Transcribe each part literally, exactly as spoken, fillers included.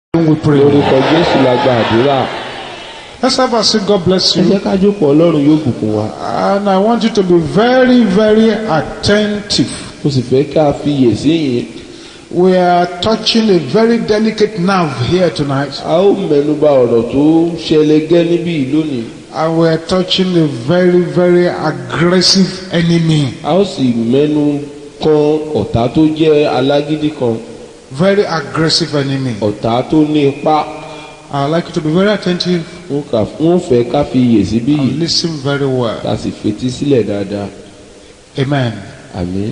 We pray. Lórúkọ Jésù la gba àdúrà. Let's have a sing. God bless Ẹ you. jẹ́ ká jókòó, Ọlọ́run yóò bùkún wa. And I want you to be very, very attentive. Mo sì fẹ́ ká fiyè sí yìí. We are touching a very delicate nerve here tonight. A ó mẹ́nuba ọ̀rọ̀ tó ṣẹlẹ̀gẹ́ níbí yìí lónìí. And we are touching a very, very aggressive enemy. A ó sì mẹ́nu kan ọ̀tá tó jẹ́ alágídí kan. Very aggressive enemy. Ọ̀tá tó ní ipá. I'd like you to be very attentive Wọ́n fẹ́ ká fiyè síbí and yìí. listen very well. Ká sì fetí sílẹ̀ dáadáa. Amen. Àmín.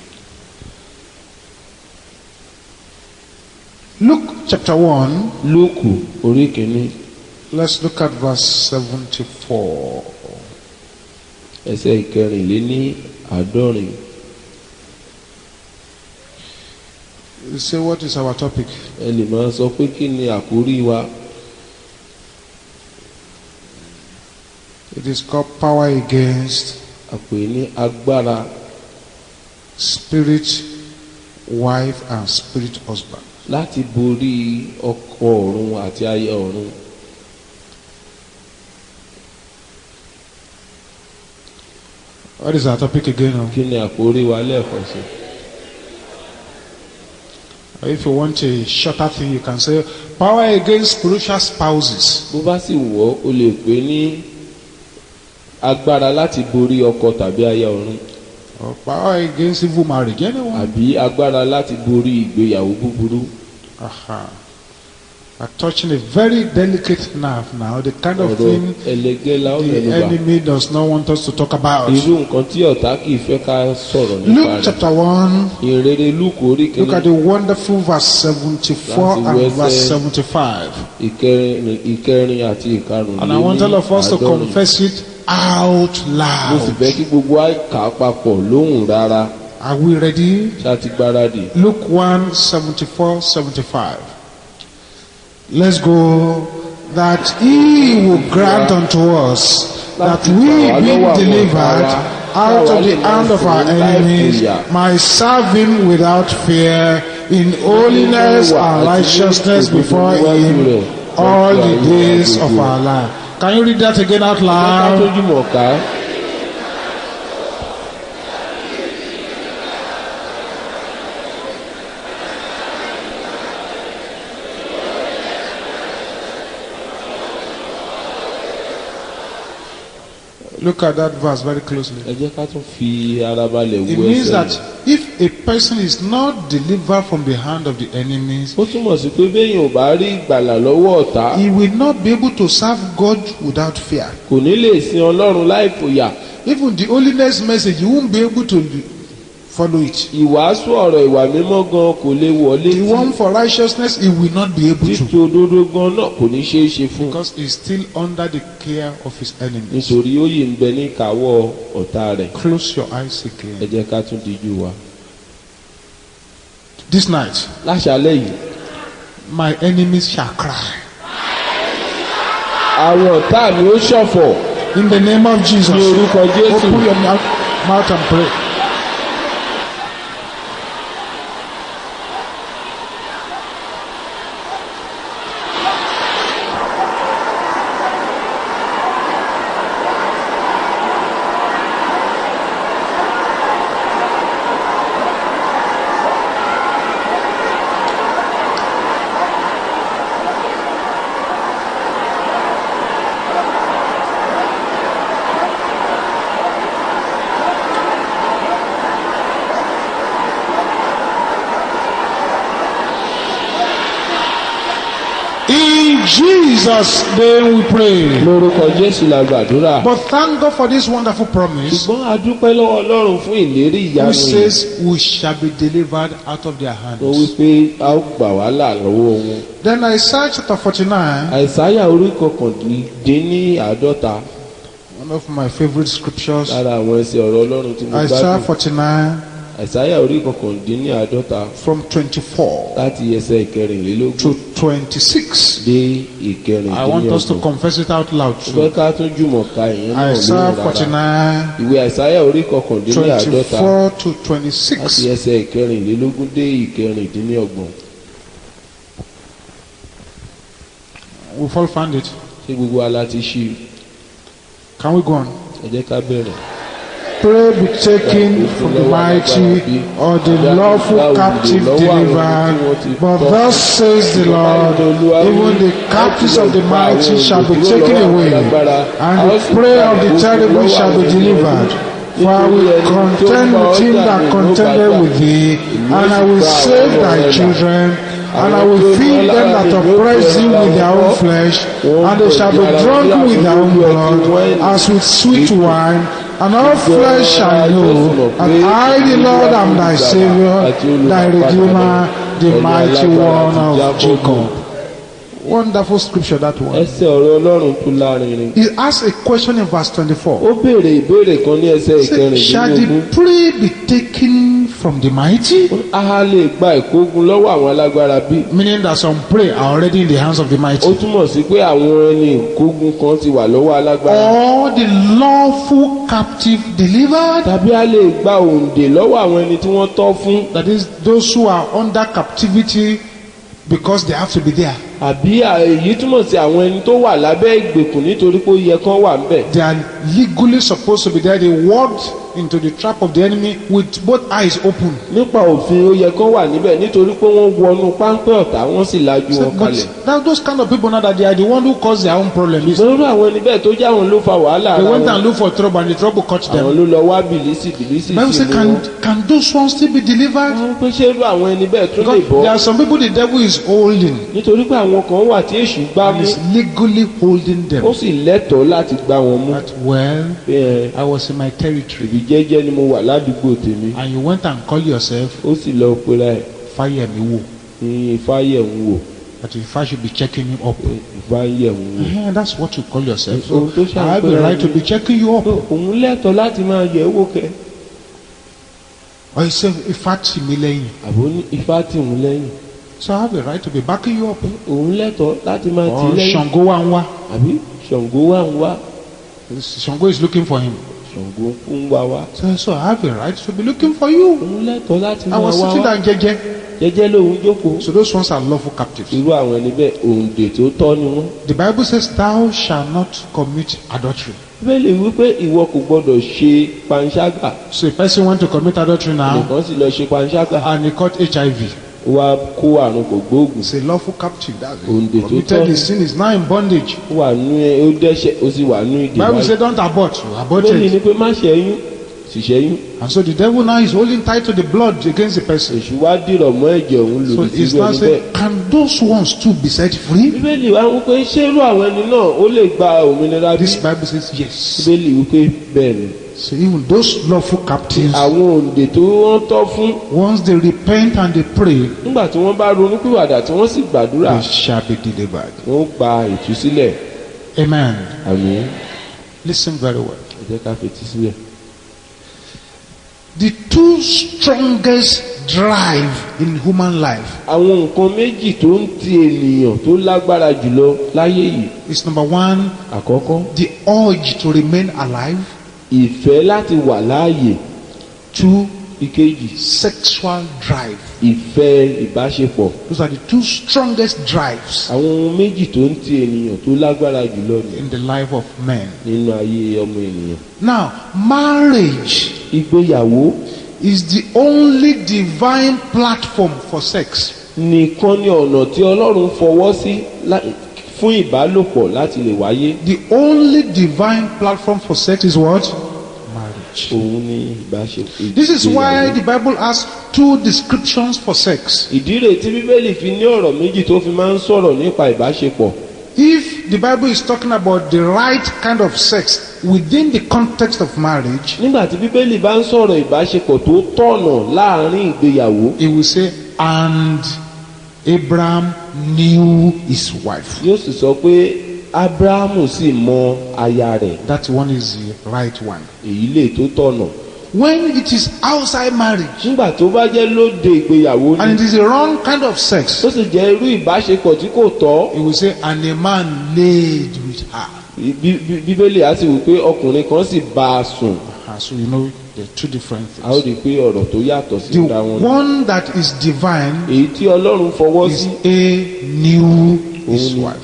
Luke chapter one. Lúùkù orí kìíní Let's look at verse seventy-four. ẹsẹ̀ ìkẹrìnléní àádọ́rin. You say, what is our topic? Ẹ lè máa sọ pé kí ni àkórí wa. It is called power against Àpè ní agbára spirit wife and spirit husband. láti borí ọkọ ọ̀run àti aya ọ̀run. What is our topic again? Kí ni àkórí wa lẹ́ẹ̀kan sí? If you want a shorter thing, you can say power against spiritual spouses. Bó bá sì wọ̀ o lè pè ní agbára láti borí ọkọ tàbí aya ọ̀run. Or power against evil marriage. Anyone? Àbí agbára láti borí ìgbéyàwó búburú. Aha. We're touching a very delicate nerve now, the kind of Ọ̀rọ̀ thing ẹlẹgẹ́ la ó the mẹ́nubà. enemy does not want us to talk about. Irú nǹkan tí ọ̀tá kì í fẹ́ ká sọ̀rọ̀ nípa Luke rẹ̀. chapter one, Ìrere Lúùkù orí look at kìíní the wonderful verse seventy-four Láti and wẹ́sẹ̀- verse seventy-five. ìkẹrin ìkẹrin àti ìkarùnléní And I want all of us to àádọ́rin. confess it out Mo sì loud. fẹ́ kí gbogbo wa kà á papọ̀ lóhùn rárá. Are we ready? Ṣá ti gbáradì. Luke one, seventy-four, seventy-five. Let's go. That he will grant unto us that we being delivered out of the hand of our enemies might serve him without fear in holiness and righteousness before him all the days of our life. Can you read that again out Ká loud? tójú mọ̀ ká. Look at that verse very closely. Ẹ jẹ́ ká tún fi ara balẹ̀ It wo means ẹsẹ̀ that yìí. if a person is not delivered from the hand of the enemies, Ó túmọ̀ sí pé béèyàn ò bá rí ìgbàlà lọ́wọ́ ọ̀tá he will not be able to serve God without fear. kò ní lè sin Ọlọ́run láì fòyà. Even the holiness message, you won't be able to follow it. Ìwàásù ọ̀rọ̀ ìwà mímọ́ gan kò lè wọlé The one for righteousness, he will not be able títí to. òdodo gan náà kò ní ṣeé ṣe fún un. Because he's still under the care of his enemies. Nítorí ó yìí ń bẹ ní ìkáwọ́ ọ̀tá rẹ̀. Close your eyes Ẹ again. jẹ́ ká tún dijú wa. This night, Láṣálẹ́ yìí my enemies shall cry. àwọn ọ̀tá mi ó ṣọ̀fọ̀ In the name of Jesus, ní orúkọ Jésù. open your mouth, mouth and pray. In Jesus' name we pray. Lórúkọ Jésù la gbàdúrà. But thank God for this wonderful promise. Ṣùgbọ́n a dúpẹ́ lọ́wọ́ Ọlọ́run fún ìlérí ìyanu Who yìí. says we shall be delivered out of their Ó hands. wí pé a ó gbà wá là lọ́wọ́ wọn. Then Isaiah chapter forty-nine, Àìsáyà orí kọkàndínní àádọ́ta one of my favorite scriptures. lára àwọn ẹsẹ̀ ọ̀rọ̀ Ọlọ́run tí mo Isaiah gbádùn. forty-nine Àìsáyà orí kọkàndínní àádọ́ta from twenty-four láti ẹsẹ̀ ìkẹrìnlélógún to twenty-six. dé I want us to ìkẹrìndínlọ́gbọ̀n. confess it out loud Mo fẹ́ too. ká tún jùmọ̀ ka ìyẹn náà Isaiah lóhùn rárá. forty-nine, Ìwé Àìsáyà orí kọkàndínní àádọ́ta twenty-four to láti twenty-six. ẹsẹ̀ ìkẹrìnlélógún dé ìkẹrìndínlọ́gbọ̀n. We've all found it. ṣé gbogbo wa la ti ṣí i? Can we go on? ẹ jẹ́ ká bẹ̀rẹ̀. Pray be taken from the mighty or the lawful captive delivered. But thus says the Lord, even the captives of the mighty shall be taken away, and the prey of the terrible shall be delivered. For I will contend with him that contended with thee, and I will save thy children, and I will feed them that oppress thee with their own flesh, and they shall be drunk with their own blood, as with sweet wine. And all flesh shall know that I, the Lord, am thy Savior, thy Redeemer, the mighty one of Jacob. Wonderful scripture that one. ẹsẹ̀ ọ̀rọ̀ Ọlọ́run tó lárinrin. He asked a question in verse twenty-four. ó béèrè ìbéèrè kan ní ẹsẹ̀ ìkẹrìndínlógún. Shall the prey be taken from the mighty? a lè gba ìkógun lọ́wọ́ àwọn alágbára bí. Meaning that some prey are already in the hands of the mighty. ó túmọ̀ sí pé àwọn ẹni ìkógun kan ti wà lọ́wọ́ alágbára. Or the lawful captive delivered? tàbí a lè gba òǹdè lọ́wọ́ àwọn ẹni tí wọ́n tọ́ fún. That is, those who are under captivity because they have to be there. àbí èyí túmọ̀ sí àwọn ẹni tó wà lábẹ́ ìgbèkùn nítorí pé ó yẹ kán wà ńbẹ̀. They are legally supposed to be there. They walked into the trap of the enemy with both eyes open. nípa òfin ó yẹ kán wà níbẹ̀ nítorí pé wọ́n wọnú páńpẹ́ ọ̀tá wọ́n sì lajú So, wọn but kalẹ̀. that, those kind of people now that they are the one who caused their own problem. They lórí àwọn ẹni bẹ́ẹ̀ tó jẹ́ àwọn ló fa wàhálà ara went wọn. and looked for trouble and the trouble caught àwọn them. ló lọ wá bìlísì bìlísì Bible sí says, ni can, wọn. can those ones still be delivered? wọ́n pé ṣé irú àwọn ẹni bẹ́ẹ̀ tún lè Because bọ́. there are some people the devil is holding nítorí pé àwọn kan wà tí èṣù gbá and mú. is legally holding them. ó sì lẹ́tọ̀ọ́ láti gbá wọn mú. That, well, Bẹ́ẹ̀, I was in my territory ibi jẹ́jẹ́ ni mo wà ládùúgbò tèmi. and you went and called yourself ó sì lọ pera ẹ̀ Fáyẹ̀mí wò. ní Ifáyẹ̀hún wò. That if I should be checking you up. Ifáyẹ̀hún wò. Eh, that's what you call yourself. So Ohun tó I have the ṣàpẹẹrẹ right to be checking you up. òun lẹ́tọ̀ọ́ láti máa yẹ̀ wò kẹ́. Or you say, Ifá tì mí lẹ́yìn. àbó ní Ifá tì wọ́n lẹ́yìn. So I have the right to be backing you up. òun lẹ́tọ̀ọ́ láti máa tì Or lẹ́yìn. Ṣàngó wá ń wá. àbí Ṣàngó wà ń wá. Ṣàngó is looking for him. Ṣàngó ń wá wá. So, so I have the right to be looking for you. òun lẹ́tọ̀ọ́ láti I máa was wá sitting wá. down jẹ́jẹ́. jẹ́jẹ́ lòun jókòó. So those ones are lawful captives. irú àwọn ẹni bẹ́ẹ̀ òǹdè tó tọ́ ni wọ́n. The Bible says, thou shalt not commit adultery. bíbélì wípé ìwọ kò gbọdọ̀ ṣe panṣágà. So a person went to commit adultery now nìkan sì lọ ṣe panṣágà. and he caught H I V. ó wá kó àrùn kò gbóògùn. He's a lawful captive. That's Òǹdè it. tó Committed tọ́. his sin, is now in bondage. ó wà nú ẹ ó dẹ́ṣẹ̀ ó sì wà nú ìdè Bible báyìí. says, don't abort. You bíbélì aborted. ni pé má ṣẹ́yún sì ṣẹ́yún. And so the devil now is holding tight to the blood against the person. èṣù wá dìrọ̀ mọ́ ẹ̀jẹ̀ òun So lòdì he's sí now ẹni bẹ́ẹ̀. saying, can those ones too be set free? bíbélì wá wípé ṣé irú àwọn ẹni náà ó lè gba òmìnira bí. This Bible says yes. bíbélì wípé bẹ́ẹ̀ ni. So even those lawful captives, àwọn òǹdè tó wọ́n tọ́ fún once they repent and they pray, nígbà tí wọ́n bá ronúpìwàdà tí wọ́n sì gbàdúrà they shall be delivered. wọ́n gba ìtúsílẹ̀. Amen. àmín. Listen very well. ẹ jẹ́ ká fetí sílẹ̀. The two strongest drive in human life àwọn nǹkan méjì tó ń ti ènìyàn tó lágbára jùlọ láyé yìí. is number one, àkọ́kọ́ the urge to remain alive. ìfẹ́ láti wà láàyè. Two, ìkejì sexual drive. ìfẹ́ ìbáṣepọ̀. Those are the two strongest drives àwọn ohun méjì tó ń ti ènìyàn tó lágbára jùlọ ní in the life of men. nínú ayé ọmọ ènìyàn. Now, marriage ìgbéyàwó is the only divine platform for sex. nìkan ni ọ̀nà tí Ọlọ́run fọwọ́ sí lá- fún ìbálòpọ̀ láti lè wáyé. The only divine platform for sex is what? Marriage. òun ni ìbáṣepọ̀. This is why the Bible has two descriptions for sex. ìdí rèé tí bíbélì fi ní ọ̀rọ̀ méjì tó fi máa ń sọ̀rọ̀ nípa ìbáṣepọ̀. If the Bible is talking about the right kind of sex within the context of marriage, nígbà tí bíbélì bá ń sọ̀rọ̀ ìbáṣepọ̀ tó tọ̀nà láàrin ìgbéyàwó, it will say, and Abraham knew his wife. yóò sì sọ pé Ábúráhámù sì mọ aya rẹ̀. That one is the right one. èyí lè tó tọ̀nà. When it is outside marriage nígbà tó bá jẹ́ lóde ìgbéyàwó and ni it is a wrong kind of sex, tó sì jẹ́ irú ìbáṣepọ̀ tí kò tọ́. it will say, and a man laid with her. Bí- bí- bíbélì á sì wí pé ọkùnrin kan sì bá a sùn. Uh, so you know there are two different a ó things. rí i pé ọ̀rọ̀ tó yàtọ̀ sí The ìra wọn. one that is divine èyí tí Ọlọ́run fọwọ́ is sí A knew his òun ni wife. ó-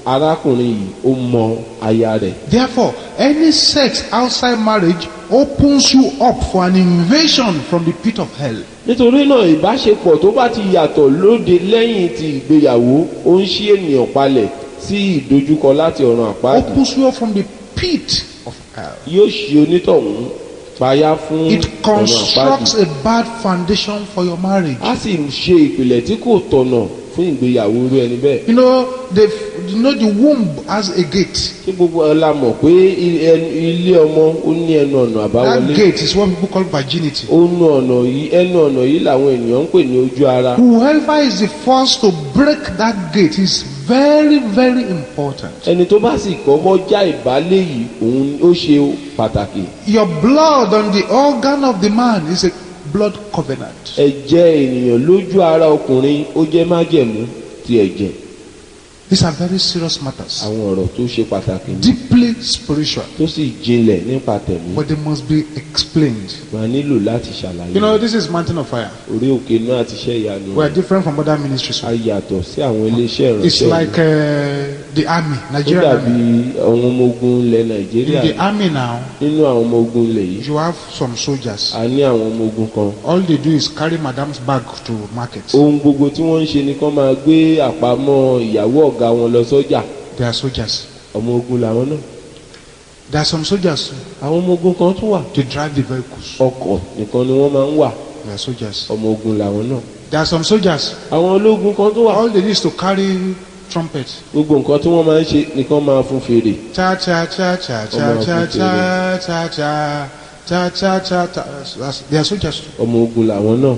arákùnrin yìí ó mọ aya rẹ̀. Therefore, any sex outside marriage opens you up for an invasion from the pit of hell. Nítorí náà ìbáṣepọ̀ tó bá ti yàtọ̀ lóde lẹ́yìn ti ìgbéyàwó ó ń ṣí ènìyàn palẹ̀ sí ìdojúkọ láti ọ̀run àpáàdì. Opens you up from the pit of hell. Yóò ṣe onítọ̀hún payá fún It ọ̀run constructs àpáàdì. a bad foundation for your marriage. A sì ń ṣe ìpìlẹ̀ tí kò tọ̀nà fún ìgbéyàwó irú ẹni bẹ́ẹ̀. You know, the you know the womb has a gate. Kí gbogbo ọlá mọ̀ pé ilé ọmọ ó ní ẹnu ọ̀nà àbáwọlé. That gate is what people call virginity. Ó nu ọ̀nà yìí ẹnu ọ̀nà yìí làwọn ènìyàn ń pè ní ojú ara. Whoever is the first to break that gate is very, very important. Ẹni tó bá sì kọ́kọ́ já ìbálé yìí òun ó ṣe pàtàkì. Your blood on the organ of the man is a blood covenant. Ẹ̀jẹ̀ ènìyàn lójú ara ọkùnrin ó jẹ́ májẹ̀mú ti ẹ̀jẹ̀. These are very serious matters. Àwọn ọ̀rọ̀ tó ṣe pàtàkì ni. Deeply spiritual. Tó sì jinlẹ̀ nípa tẹ̀mí. But they must be explained. Wọ́n nílò láti ṣàlàyé. You know, this is Mountain of Fire. Orí òkè náà ti ṣe ìyanu. We are different from other ministries. A yàtọ̀ sí àwọn iléeṣẹ́ ìránṣẹ́. It's like uh, the army, Ó Nigerian dàbí army. àwọn ọmọ ogun ilẹ̀ Nàìjíríà. In the army now, Nínú àwọn ọmọ ogun ilẹ̀ yìí, you have some soldiers. a ní àwọn ọmọ ogun kan. All they do is carry madam's bag to market. Ohun gbogbo tí wọ́n ń ṣe ni kán máa gbé àpamọ́ ìyàwó ọ̀gá wọn lọ sọ́jà. They are soldiers. Ọmọ ogun làwọn náà. There are some soldiers too. Àwọn ọmọ ogun kan tún wà. They drive the vehicles. Ọkọ̀ nìkan ni wọ́n máa ń wà. They are soldiers. Ọmọ ogun làwọn náà. There are some soldiers. Àwọn ológun kan tún wà. All they do is to carry trumpet. Gbogbo nǹkan tí wọ́n máa ń ṣe nìkan máa fún fèrè. Cha cha cha cha cha cha cha cha cha cha cha cha cha. That's- They are soldiers too. Ọmọ ogun làwọn náà.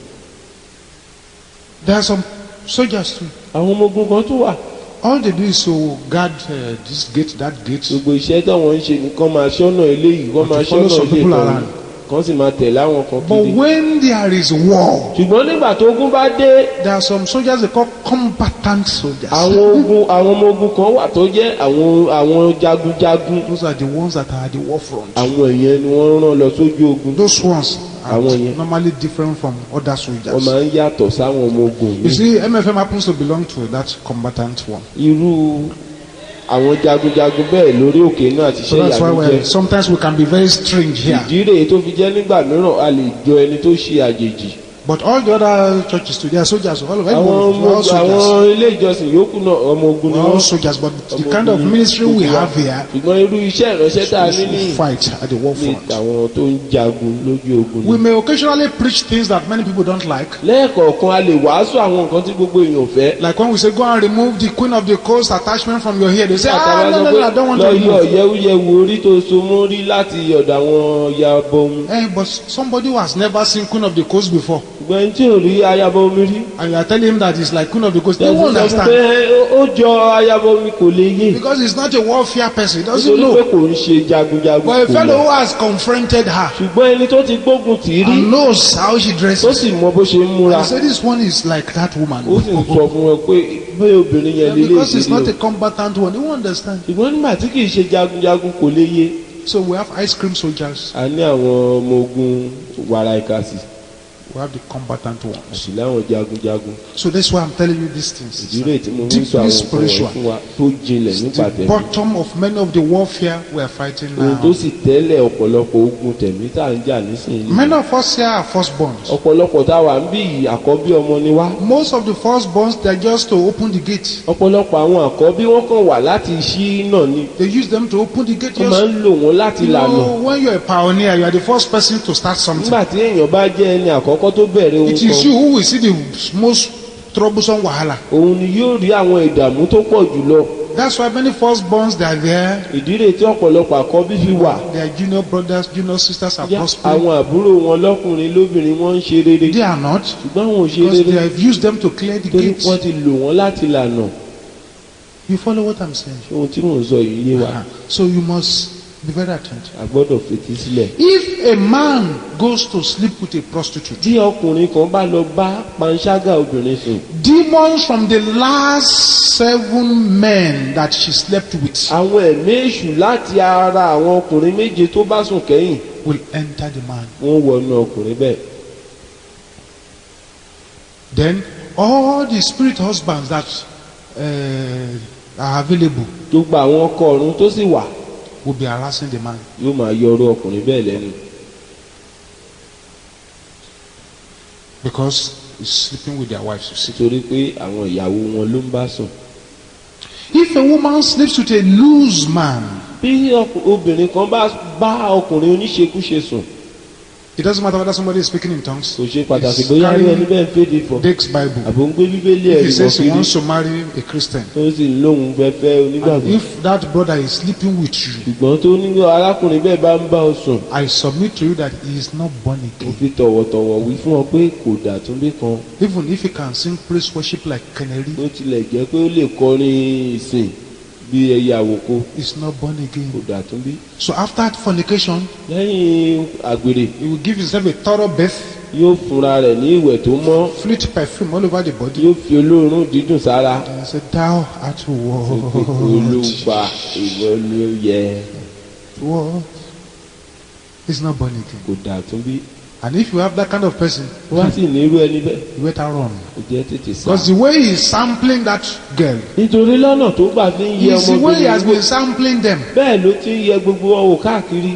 There are some soldiers too. Àwọn ọmọ ogun kan tún wà. All they do is to guard uh, this gate, that gate. Gbogbo iṣẹ́ táwọn ń ṣe nìkan máa ṣọ́nà eléyìí kán máa To follow ṣọ́nà some ilé people kan around. kan sì máa tẹ̀lé àwọn kan But kiri. when there is war, Ṣùgbọ́n nígbà tó ogun bá dé, there are some soldiers they call combatant soldiers. àwọn ogun àwọn ọmọ ogun kan wà tó jẹ́ àwọn àwọn jagunjagun. Those are the ones that are at the war front. Àwọn èèyàn ni wọ́n rán lọ sójú ogun. Those ones are Àwọn yẹn. normally different from other Wọ́n soldiers. máa ń yàtọ̀ sáwọn ọmọ ogun You yìí. see, M F M happens to belong to that combatant one. Irú àwọn jagunjagun bẹ́ẹ̀ lórí òkè náà ti So ṣe that's why ìyanu we're, jẹ́. sometimes we can be very strange here. Ìdí rèé tó fi jẹ́ nígbà mìíràn a lè jọ ẹni tó ṣe àjèjì. But all the other churches today are soldiers. All of Àwọn everyone, we're all ọmọ soldiers. àwọn ilé ìjọsìn yòókù náà ọmọ ogun ni We're all wọ́n. soldiers. But the Ọmọ kind of ogun ni ministry we gbogbo wa. have here Ṣùgbọ́n irú iṣẹ́ ìránṣẹ́ tá a ní ní is to fight at the war ní front. àwọn tó ń jagun lójú ogun We ni. may occasionally preach things that many people don't like. Lẹ́ẹ̀kọ̀ọ̀kan a lè wàásù àwọn nǹkan tí gbogbo èèyàn ò fẹ́. Like when we say, go and remove the queen of the coast attachment from your hair. They say, ah, Àtàwọn no, sọ no, pé no, I don't want to lọ yọ remove. yẹwúyẹwù orí tó so mọ́ rí láti ọ̀dọ̀ àwọn yabọ̀ omi. Hey, but somebody who has never seen queen of the coast before, Ṣùgbọ́n ẹni tí ò rí ayabọ̀ omi rí. and you are telling him that it's like queen of the coast, they won't Tẹ̀sí sọ pé understand. ó jọ ayabọ̀ omi kò lè yé. Because he's not a warfare person. He doesn't Nítorí pé know. kò ń ṣe jagunjagun But a kò fellow mọ̀. who has confronted her Ṣùgbọ́n ẹni tó ti gbógun tì í rí and knows how she tó dresses. sì mọ bó ṣe ń múra. And say this one is like that woman. Ó sì ń sọ fún wọn pé bẹ́ẹ̀ obìnrin yẹn Yeah, lélẹ̀ because he's not ìdílé a combatant one. He won't understand. o. Ṣùgbọ́n nígbà tí kì í ṣe jagunjagun kò lè yé. So we have ice cream soldiers. A ní àwọn ọmọ ogun wàrà ìkàsì We have the combatant ones. àti láwọn jagunjagun. So that's why I'm telling you these things. Ìdílé tí mo ń sọ Deeply àwọn nǹkan spiritual. wọ̀nyí fún wa tó jinlẹ̀ nípa The tẹ̀mí. bottom of many of the warfare we are fighting Ohun tó now. sì tẹ́lẹ̀ ọ̀pọ̀lọpọ̀ ogun tẹ̀mí tá à ń jà nísìnyí. Many of us here are firstborns. Ọ̀pọ̀lọpọ̀ tá a wà ń bí yìí àkọ́bí ọmọ ni wá. Most of the firstborns, they're just to open the gate. Ọ̀pọ̀lọpọ̀ àwọn àkọ́bí wọ́n kàn wà láti ṣí náà ni. They use them to open the gate. Wọ́n máa Just, ń lò wọ́n láti you lànà. know, when you're a pioneer, you are the first person to start something. Nígbà tí èèyàn bá jẹ́ ẹni àkọ́kọ́ tó bẹ̀rẹ̀ ohun It is kan, you who will see the most troublesome wahala. òun ni yóò rí àwọn ìdààmú tó pọ̀ jùlọ. That's why many firstborns, they are there. Ìdí rèé tí ọ̀pọ̀lọpọ̀ àkọ́bí fi wà. Their junior brothers, junior sisters are Yá, prospering. àwọn àbúrò wọn lọ́kùnrin lóbìnrin wọ́n ń ṣe rere. They are not. Ṣùgbọ́n àwọn ò ṣe Because they rere have used them to clear the torí gates. wọ́n ti lò wọ́n láti lànà. You follow what I'm saying? Ohun tí mò ń sọ yìí yé wa. Uh-huh. So you must be very attentive. A gbọ́dọ̀ fetí sílẹ̀. If a man goes to sleep with a prostitute, Bí ọkùnrin kan bá lọ bá panṣágà obìnrin sùn, demons from the last seven men that she slept with àwọn ẹ̀mí èṣù láti ara àwọn ọkùnrin méje tó bá sùn kẹ́yìn will enter the man. wọ́n wọnú ọkùnrin bẹ́ẹ̀. Then all the spirit husbands that uh, are available gbogbo àwọn ọkọ ọ̀run tó sì wà will be harassing the man. yóò máa yọ ọ̀rọ̀ ọkùnrin bẹ́ẹ̀ lẹ́nu Because he's sleeping with their wives, you see. nítorí pé àwọn ìyàwó wọn ló ń bá sùn. If a woman sleeps with a loose man, bí ọkù- obìnrin kan bá bá ọkùnrin oníṣekúṣe sùn it doesn't matter whether somebody is speaking in tongues, kò ṣe pàtàkì he's bóyá rí ẹni carrying bẹ́ẹ̀ ń fèdè fọ̀ Dake's Bible. àbò ń gbé bíbélì If ẹ̀rí he wọ̀ says he kiri wants to marry a Christian, tó sì ń lóhun fẹ́fẹ́ and onígbàgbọ́. if that brother is sleeping with you, ṣùgbọ́n tó ní arákùnrin bẹ́ẹ̀ bá ń bá ọ sùn I submit to you that he is not born mo again. fi tọ̀wọ̀tọ̀wọ̀ wí fún ọ pé kò dàtúnbí kan Even if he can sing praise worship like Canary, bó tilẹ̀ jẹ́ pé ó lè kọrin ìsìn bí ẹyẹ àwòkọ he's not born kò again. dàtúnbí. So after fornication, lẹ́yìn àgbèrè he will give himself a thorough bath, yóò fúnra rẹ̀ ní ìwẹ̀ tó mọ́ fleet perfume all over the body, yóò fi olóòórùn dídùn sára. and he said, "Thou art worthy." olùgbà ìwọ ni ó yẹ What? He's not born again. kò dàtúnbí. And if you have that kind of person, wá sì ní irú ẹni bẹ́ẹ̀ you better run. kò jẹ́ tètè sá. Because the way he is sampling that girl nítorí lọ́nà tó gbà fi ń yẹ is the way he has ọmọbìnrin been sampling them. bẹ́ẹ̀ ló ti ń yẹ gbogbo wọn wò káàkiri.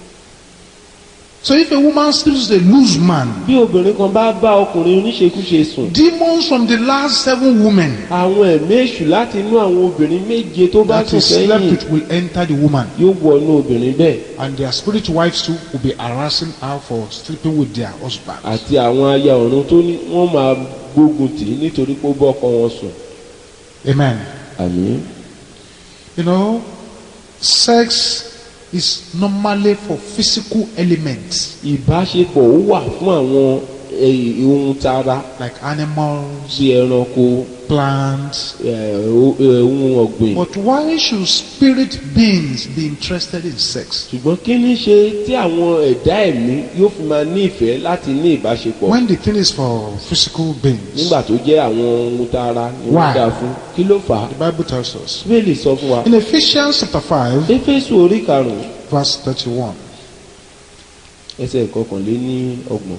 So if a woman sleeps with a loose man, bí obìnrin kan bá bá ọkùnrin oníṣekúṣe sùn demons from the last seven women àwọn ẹ̀mí èṣù láti inú àwọn obìnrin méje tó bá that sùn he slept sẹ́yìn with will enter the woman. yóò wọnú obìnrin bẹ́ẹ̀ And their spirit wives too will be harassing her for sleeping with their husband. àti àwọn aya ọ̀run tó ní wọ́n máa gbógun tì í nítorí pé ó bọ́ ọkọ wọn sùn. Amen. àmín. You know, sex is normally for physical elements ìbáṣepọ̀ ó wà fún àwọn eh, ohun tara like animals, bí ẹranko plants. eh, o- eh, ohun ọ̀gbìn. But why should spirit beings be interested in sex? ṣùgbọ́n kí ní ṣe tí àwọn ẹ̀dá ẹ̀mí yóò fi máa ní ìfẹ́ láti ní ìbáṣepọ̀ When the thing is for physical beings, nígbà tó jẹ́ àwọn ohun tara ni Why? wọ́n dá fún kí ló fà á. the Bible tells us. bíbélì sọ fún wa. In Ephesians chapter five, éfésù orí karùn-ún verse thirty-one. ẹsẹ̀ ìkọkànléní ọgbọ̀n.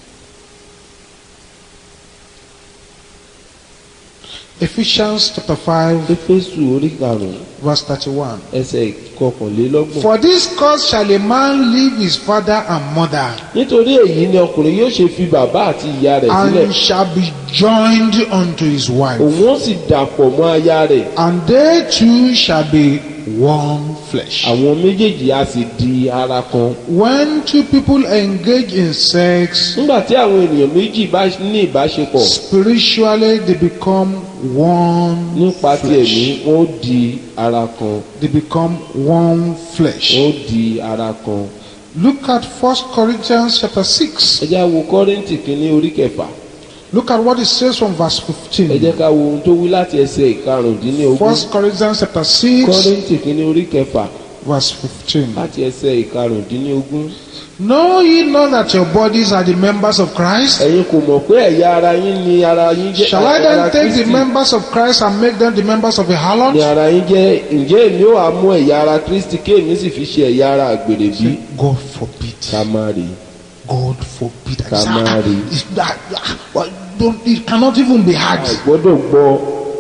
Ephesians chapter five, éfésù orí karùn-ún verse thirty-one. ẹsẹ̀ ìkọkànlélọ́gbọ̀n. For this cause shall a man leave his father and mother, nítorí èyí ni ọkùnrin yóò ṣe fi bàbá àti ìyá rẹ̀ sílẹ̀ and shall be joined unto his wife, òun ó sì dàpọ̀ mọ́ aya rẹ̀ and they two shall be one flesh. àwọn méjèèjì á sì di ara kan. When two people engage in sex, nígbà tí àwọn ènìyàn méjì bá ní ìbáṣepọ̀ spiritually they become one nípa ti ẹ̀mí flesh. wọ́n ó di ara kan. They become one flesh. wọ́n ó di ara kan. Look at First Corinthians chapter six. ẹ jẹ́ wo kọ́ríńtì kínní orí kẹfà. Look at what it says from verse ẹ fifteen. jẹ́ ká wo ohun tó wí láti ẹsẹ̀ ìkarùndínlógún. First Corinthians chapter six, kọ́ríńtì kínní orí kẹfà verse fifteen. láti ẹsẹ̀ ìkarùndínlógún. Know ye not that your bodies are the members of Christ? ẹ̀yin kò mọ̀ pé ẹ̀yà ara yín ni ara yín jẹ́. Shall I ara then take the Kristi members of Christ and make them the members of a ni harlot? ara yín jẹ́. ǹjẹ́ èmi ó wá mú ẹ̀yà ara Kristi kí èmi sì fi ṣe ẹ̀yà ara àgbèrè bí? God forbid. ká má rí. God forbid. Ká má rí. It's that- well, don't- It cannot even be had. àgbọ́dọ̀ gbọ́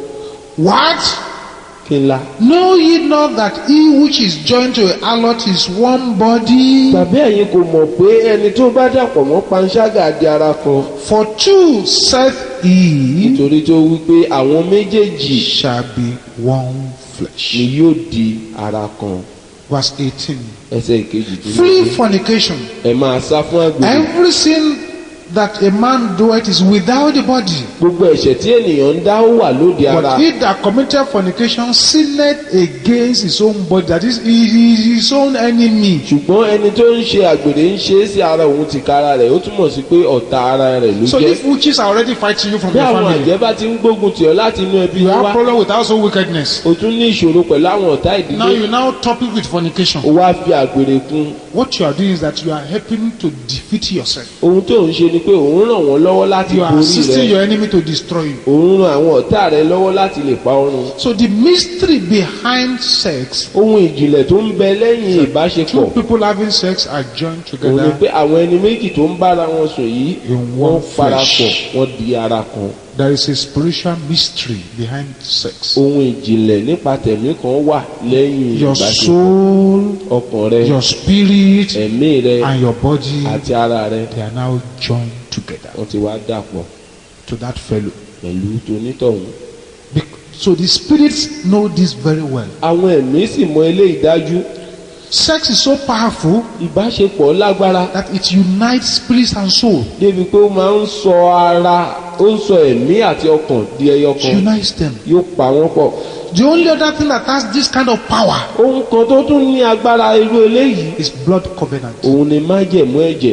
What? kí n la. Know ye not that he which is joined to a harlot is one body? tàbí ẹ̀yin kò mọ̀ pé ẹni tó bá dàpọ̀ mọ́ panṣágà di ara kan. For two saith he nítorí tó wí pé àwọn méjèèjì shall be one ni flesh. yóò di ara kan. Verse eighteen. ẹsẹ̀ ìkejì Flee fornication. ẹ máa sá fún àgbèrè. Every sin that a man doeth is without the body. gbogbo ẹ̀ṣẹ̀ tí ènìyàn ń dá ó wà lóde ara. But he that committed fornication sinned against his own body, that is, he is his own enemy. ṣùgbọ́n ẹni tó ń ṣe àgbèrè ń ṣe é sí ara òun tìkára rẹ̀ ó túmọ̀ sí pé ọ̀tá ara rẹ̀ ló So jẹ́. if witches are already fighting you from bí your àwọn family, àjẹ́ bá ti ń gbógun tì ọ́ láti inú ẹbí you have wá problem with household wickedness. o tún ní ìṣòro pẹ̀lú àwọn ọ̀tá Now ìdílé you now top it with fornication. o wá fi àgbèrè kún. What you are doing is that you are helping to defeat yourself. ohun tó ń ṣe ni pé òun ràn wọ́n lọ́wọ́ láti You are borí assisting rẹ̀ your enemy to destroy you. òun ran àwọn ọ̀tá rẹ̀ lọ́wọ́ láti lè pa ọ́ run. So the mystery behind sex, ohun ìjìnlẹ̀ tó ń bẹ lẹ́yìn ìbáṣepọ̀ two people having sex are joined òun ni together. pé àwọn ẹni méjì tó ń bára wọn sùn yìí In wọ́n one parapọ̀ flesh. wọ́n di ara kan. There is a spiritual mystery behind sex. ohun ìjìnlẹ̀ nípa tẹ̀mí kan wà lẹ́yìn Your ìbáṣepọ̀. soul, ọkàn rẹ, your spirit, ẹ̀mí rẹ and your body, àti ara rẹ they are now joined together wọ́n ti wá dàpọ̀ to that fellow. pẹ̀lú tonítọ̀hún. Bec- So the spirits know this very well. àwọn ẹ̀mí sì mọ eléyìí dájú. Sex is so powerful ìbáṣepọ̀ lágbára that it unites spirit and soul. débi pé ó máa ń sọ ara ó ń sọ ẹ̀mí àti ọkàn di ẹyọ It kan. unites them. yóò pa wọ́n pọ̀. The only other thing that has this kind of power ohun kan tó tún ní agbára irú eléyìí is blood covenant. òun ni májẹ̀mú ẹ̀jẹ̀.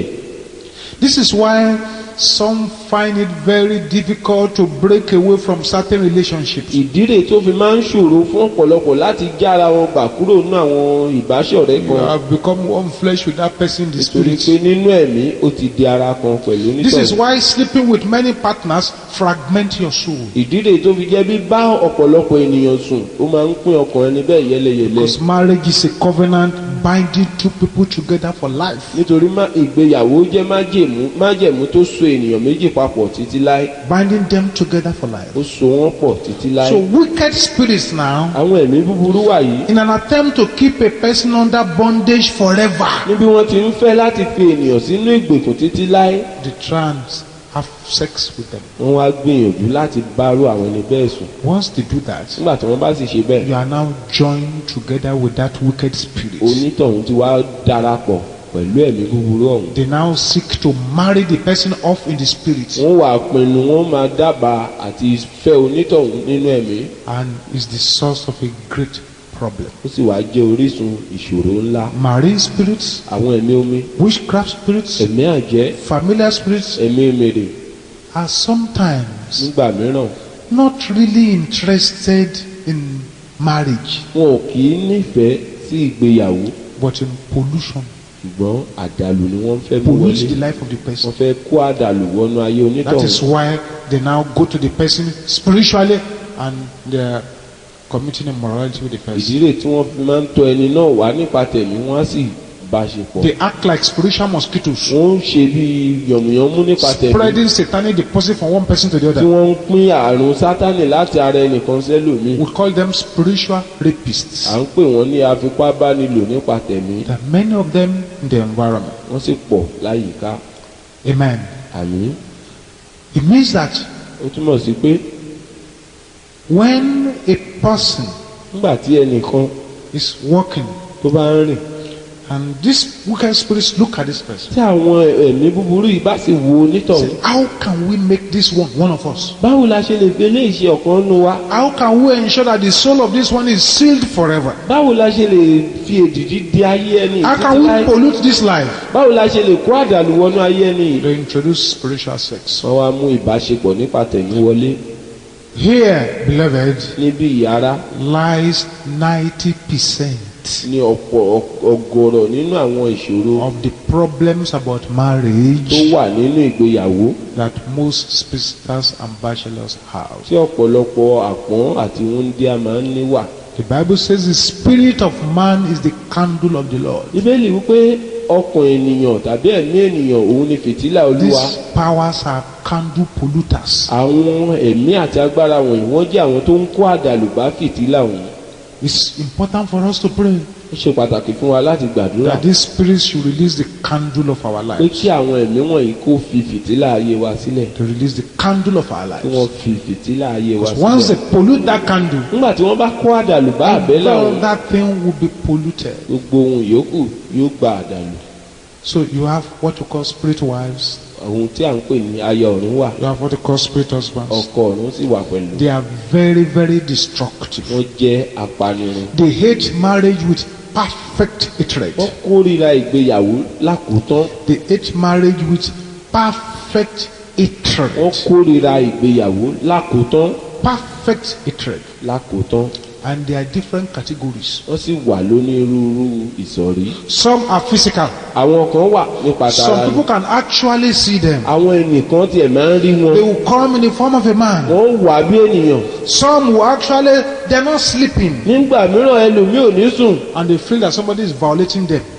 This is why some find it very difficult to break away from certain relationships. ìdíre tó fi máa ń ṣòro fún ọ̀pọ̀lọpọ̀ láti jára wọn gbà kúrò nínú àwọn ìbáṣọ̀rẹ́ You kan. have become one flesh with that person in the nítorí pé spirit. nínú ẹ̀mí ó ti di ara kan pẹ̀lú This is onítọ̀hún. why sleeping with many partners fragment your soul. ìdíre tó fi jẹ́ bí bá ọ̀pọ̀lọpọ̀ ènìyàn sùn ó máa ń pín ọkàn ẹni bẹ́ẹ̀ yẹ́lẹyẹ̀lẹ. Because marriage is a covenant binding two people together for life. nítorí má ìgbéyàwó jẹ́ májẹ̀mú májẹ̀mú tó so ènìyàn méjì papọ̀ títí láé. Binding them together for life. ó so wọ́n pọ̀ títí láé. So wicked spirits now, àwọn ẹ̀mí búburú wà yìí in an attempt to keep a person under bondage forever, níbi wọ́n ti ń fẹ́ láti fi ènìyàn sínú ìgbèkùn títí láé. they try and have sex with them. wọ́n wá gbìyànjú láti bárò àwọn ẹni bẹ́ẹ̀ sùn. Once they do that, nígbà tí wọ́n bá sì ṣe bẹ́ẹ̀ you are now joined together with that wicked spirit. onítọ̀hún ti wá darapọ̀ pẹ̀lú ẹ̀mí búburú ọ̀hún. They now seek to marry the person off in the spirit, wọ́n wà pinnu wọ́n máa dábàá àti fẹ́ onítọ̀hún nínú ẹ̀mí. and is the source of a great problem. ó sì wá jẹ́ orísun ìṣòro ńlá. Marine spirits, àwọn ẹ̀mí omi, witchcraft spirits, ẹ̀mí àjẹ́, familiar spirits ẹ̀mí mèrè are sometimes nígbà mìíràn not really interested in marriage, wọn ò kì í nífẹ̀ẹ́ sí ìgbéyàwó but in pollution. ṣùgbọ́n àdàlù ni wọ́n fẹ́ mú Pollute wọlé. the life of the wọ́n person. fẹ́ kó àdàlù wọnú ayé That is onítọ̀hún. why they now go to the person spiritually and they are committing immorality with the person. ìdílé tí wọ́n fi máa ń tọ́ ẹni náà wá nípa tẹ̀mí wọ́n á sì bá ṣe pọ̀. They act like spiritual mosquitoes, wọ́n ń ṣe bí yànmùyánmú nípa tẹ̀mí spreading satanic deposit from one person to the tí other. wọ́n ń pín àrùn sátánì láti ara ẹnìkan sẹ́lòmíì. We call them spiritual rapists. à ń pè wọ́n ní afipábánilò nípa tẹ̀mí. There are many of them in the environment. wọ́n sì pọ̀ láyìíká. Amen. àmín. It means that ó túmọ̀ sí pé when a person nígbà tí ẹnìkan is walking tó bá ń rìn and these wicked spirits look at this person, tí àwọn ẹ̀mí búburú yìí bá sì wo onítọ̀hún. say, how can we make this one one of us? báwo la ṣe lè fi eléyìí ṣe ọ̀kan nínú wa? How can we ensure that the soul of this one is sealed forever? báwo la ṣe lè fi èdìdí di ayé ẹni How títí can we láé? pollute this life? báwo la ṣe lè kó àdàlù wọnú ayé ẹni yìí? They introduce spiritual sex. wọ́n wá mú ìbáṣepọ̀ nípa tẹ̀mí wọlé. Here, beloved, níbí ìyára lies ninety percent ní ọ̀pọ̀ ọ̀gọ̀rọ̀ nínú àwọn ìṣòro of the problems about tó marriage wà nínú ìgbéyàwó that most spinsters and bachelors have. tí ọ̀pọ̀lọpọ̀ àpọ́n àti wúńdíá máa ń ní wà. The Bible says the spirit of man is the candle of the Lord. Bíbélì wípé ọkàn ènìyàn tàbí ẹ̀mí ènìyàn òun ni fìtílà Olúwa. These powers are candle polluters. àwọn ẹ̀mí àti agbára wọ̀nyí wọ́n jẹ́ àwọn tó ń kó àdàlù bá fìtílà wọ̀nyí. It's important for us to pray ó ṣe pàtàkì fún wa láti gbàdúrà that these spirits should release the candle of our pé lives. kí àwọn ẹ̀mí wọ̀nyí kó fi fìtílà ayé wa sílẹ̀. To release the candle of our kí wọ́n lives. fi fìtílà ayé wa Because once they sílẹ̀. pollute that candle, nígbà tí wọ́n bá kó àdàlù bá àbẹ́là all wọn that thing will be polluted. gbogbo ohun yòókù yóò gba àdàlù. So you have what we call spirit wives. ohun tí à ń pè ní aya ọ̀run wà You have what we call spirit husbands. ọkọ ọ̀run sì wà pẹ̀lú. They are very, very destructive. wọ́n jẹ́ apanirun. They hate marriage with perfect hatred. wọ́n kórìíra ìgbéyàwó lákòótán. They hate marriage with perfect hatred. wọ́n kórìíra ìgbéyàwó lákòótán. Perfect hatred. lákòótán. And there are different categories. wọ́n sì wà lónírúurú ìsọ̀rí. Some are physical. àwọn kan wà nípa Some tara people ni. can actually see them. àwọn ẹnìkan tiẹ̀ máa ń rí They wọn. will come in the form of a man. wọ́n wà bí ènìyàn. Some will actually, they're not sleeping. nígbà mìíràn ẹlòmíì ò ní sùn. And they feel that somebody is violating them.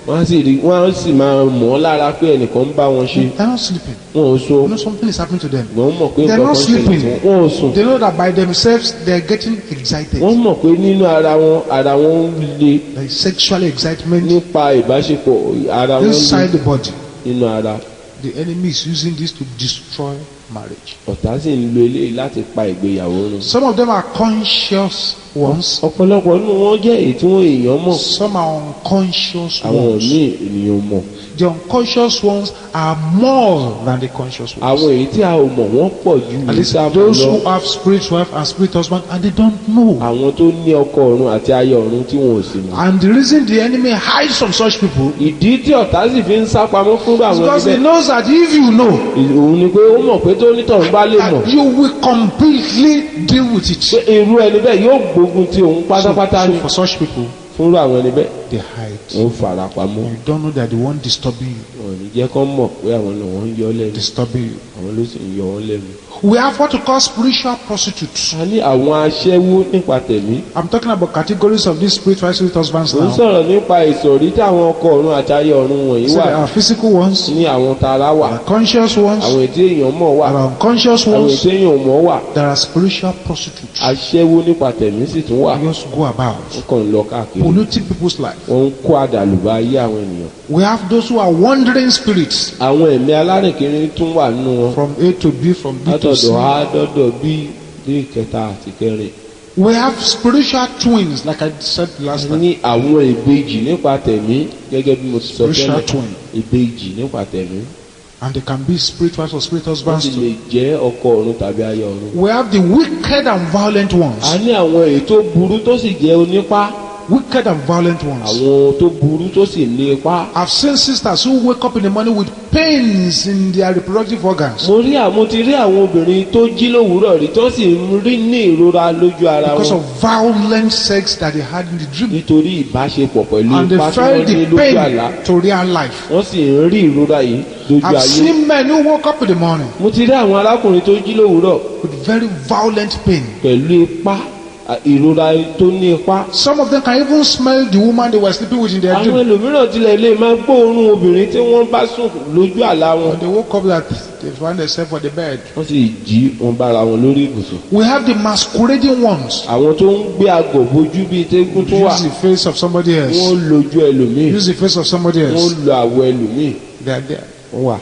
wọ́n á sì rí wọ́n á sì máa mọ̀ ọ́ lára pé ẹnìkan ń bá wọn ṣe. They're not sleeping. Wọn ò so. You know something is happening to them. Wọ́n mọ̀ pé They're nǹkan not kan ṣẹlẹ̀ sleeping. sí wọn. Wọn ò sùn. They know that by themselves they're getting excited. Wọ́n mọ̀ pé nínú ara wọn ara wọn ń le There is sexual excitement nípa ìbáṣepọ̀ ara wọn inside the le body. nínú ara. The enemy is using this to destroy marriage. Ọ̀tá sì ń lo eléyìí láti pa ìgbéyàwó run. Some of them are conscious ones. Ọ̀pọ̀lọpọ̀ nínú wọn jẹ́ èyí tí wọ́n èèyàn mọ̀. Some are unconscious Àwọn ones. míì ènìyàn mọ̀. The unconscious ones are more than the conscious ones. Àwọn èyí tí a ò mọ̀ wọ́n pọ̀ ju At least ìsáàbù those lọ. who have spirit wife and spirit husband and they don't know. Àwọn tó ní ọkọ ọ̀run àti aya ọ̀run tí wọn ò sì mọ̀. And the reason the enemy hides from such people Ìdí tí ọ̀tá sì fi ń sá pamọ́ fún is àwọn because he ẹgbẹ́. knows that if you know, Òun ni pé ó mọ̀ pé tó nítọ̀hún bá lè mọ̀. that you will completely deal with Pé it. irú ẹni bẹ́ẹ̀ yóò gbógun ti òun So, pátápátá so ni. for such people, Fúnrú àwọn ẹni bẹ́ẹ̀ they hide. wọ́n fara pamọ́. You don't know that the one disturbing you, Wọ́n ò ní jẹ́ kán mọ̀ pé àwọn náà wọ́n ń yọ lẹ́nu. disturbing you. Àwọn ló sì ń yọ wọ́n lẹ́nu. We have what we call spiritual prostitutes. A ní àwọn aṣẹ́wó nípa tẹ̀mí. I'm talking about categories of these spiritual spirit husbands Ó ń now. sọ̀rọ̀ nípa ìsọ̀rí tí àwọn ọkọ ọ̀run àti aya ọ̀run wọ̀nyí So wà. there are physical ones, Ní àwọn tara wà. there are conscious ones, Àwọn ètí èèyàn mọ̀ wà. there are unconscious Àwọn ones, ètí èèyàn mọ̀ wà. there are spiritual prostitutes. Aṣẹ́wó nípa tẹ̀mí sì tún wà. They just go about Wọ́n kàn ń lọ káàkiri. polluting people's life. Wọ́n ń kó àdàlùbá ayé àwọn ènìyàn. We have those who are wandering spirits Àwọn ẹ̀mí alárìnkiri tún wà nínú wọn. from A to B, from B to C. Látọ̀dọ̀ A dọ́dọ̀ B dé ìkẹta àti kẹrin. We have spiritual twins, like I said last time. Ní àwọn ìbejì nípa tẹ̀mí gẹ́gẹ́ bí mo ti sọ Spiritual tẹ́lẹ̀. twin. Ìbejì nípa tẹ̀mí. And they can be spiritual or spirit Wọ́n husbands sì too. lè jẹ́ ọkọ ọ̀run tàbí aya ọ̀run. We have the wicked and violent ones. A ní àwọn èyí tó burú tó sì jẹ́ onípá. Wicked and violent ones. Àwọn tó burú tó sì ní ipá. I've seen sisters who wake up in the morning with pains in their reproductive organs Mo rí àwọn ti rí àwọn obìnrin tó jí lówùúrọ̀ rí tó sì ń rí ní ìrora lójú ara because wọn. of violent sex that they had in the dream. Nítorí ìbáṣepọ̀ pẹ̀lú And they ipá tí felt wọ́n ní the lójú àlá. pain to real life. Wọ́n sì ń rí ìrora yìí lójú I've ayé. seen men who woke up in the morning Mo ti rí àwọn arákùnrin tó jí lówùúrọ̀ with very violent pain. pẹ̀lú ipá à, ìrora tó ní ipá. Some of them can even smell the woman they were sleeping with in their Àwọn dream. ẹlòmíràn tilẹ̀ lè máa gbóòórùn obìnrin tí wọ́n bá sùn lójú àlá wọn. When they woke up that they found themselves on the bed. Wọ́n sì jí wọn bára wọn lórí ibùsùn. We have the masquerading ones. Àwọn tó ń gbé agọ̀ bojú bíi tẹ́gùn tó wà. Use the face of somebody else. Wọ́n lójú ẹlòmíì. Use the face of somebody Wọ́n else. lo àwọ̀ ẹlòmíì. They are there. Wọ́n wà.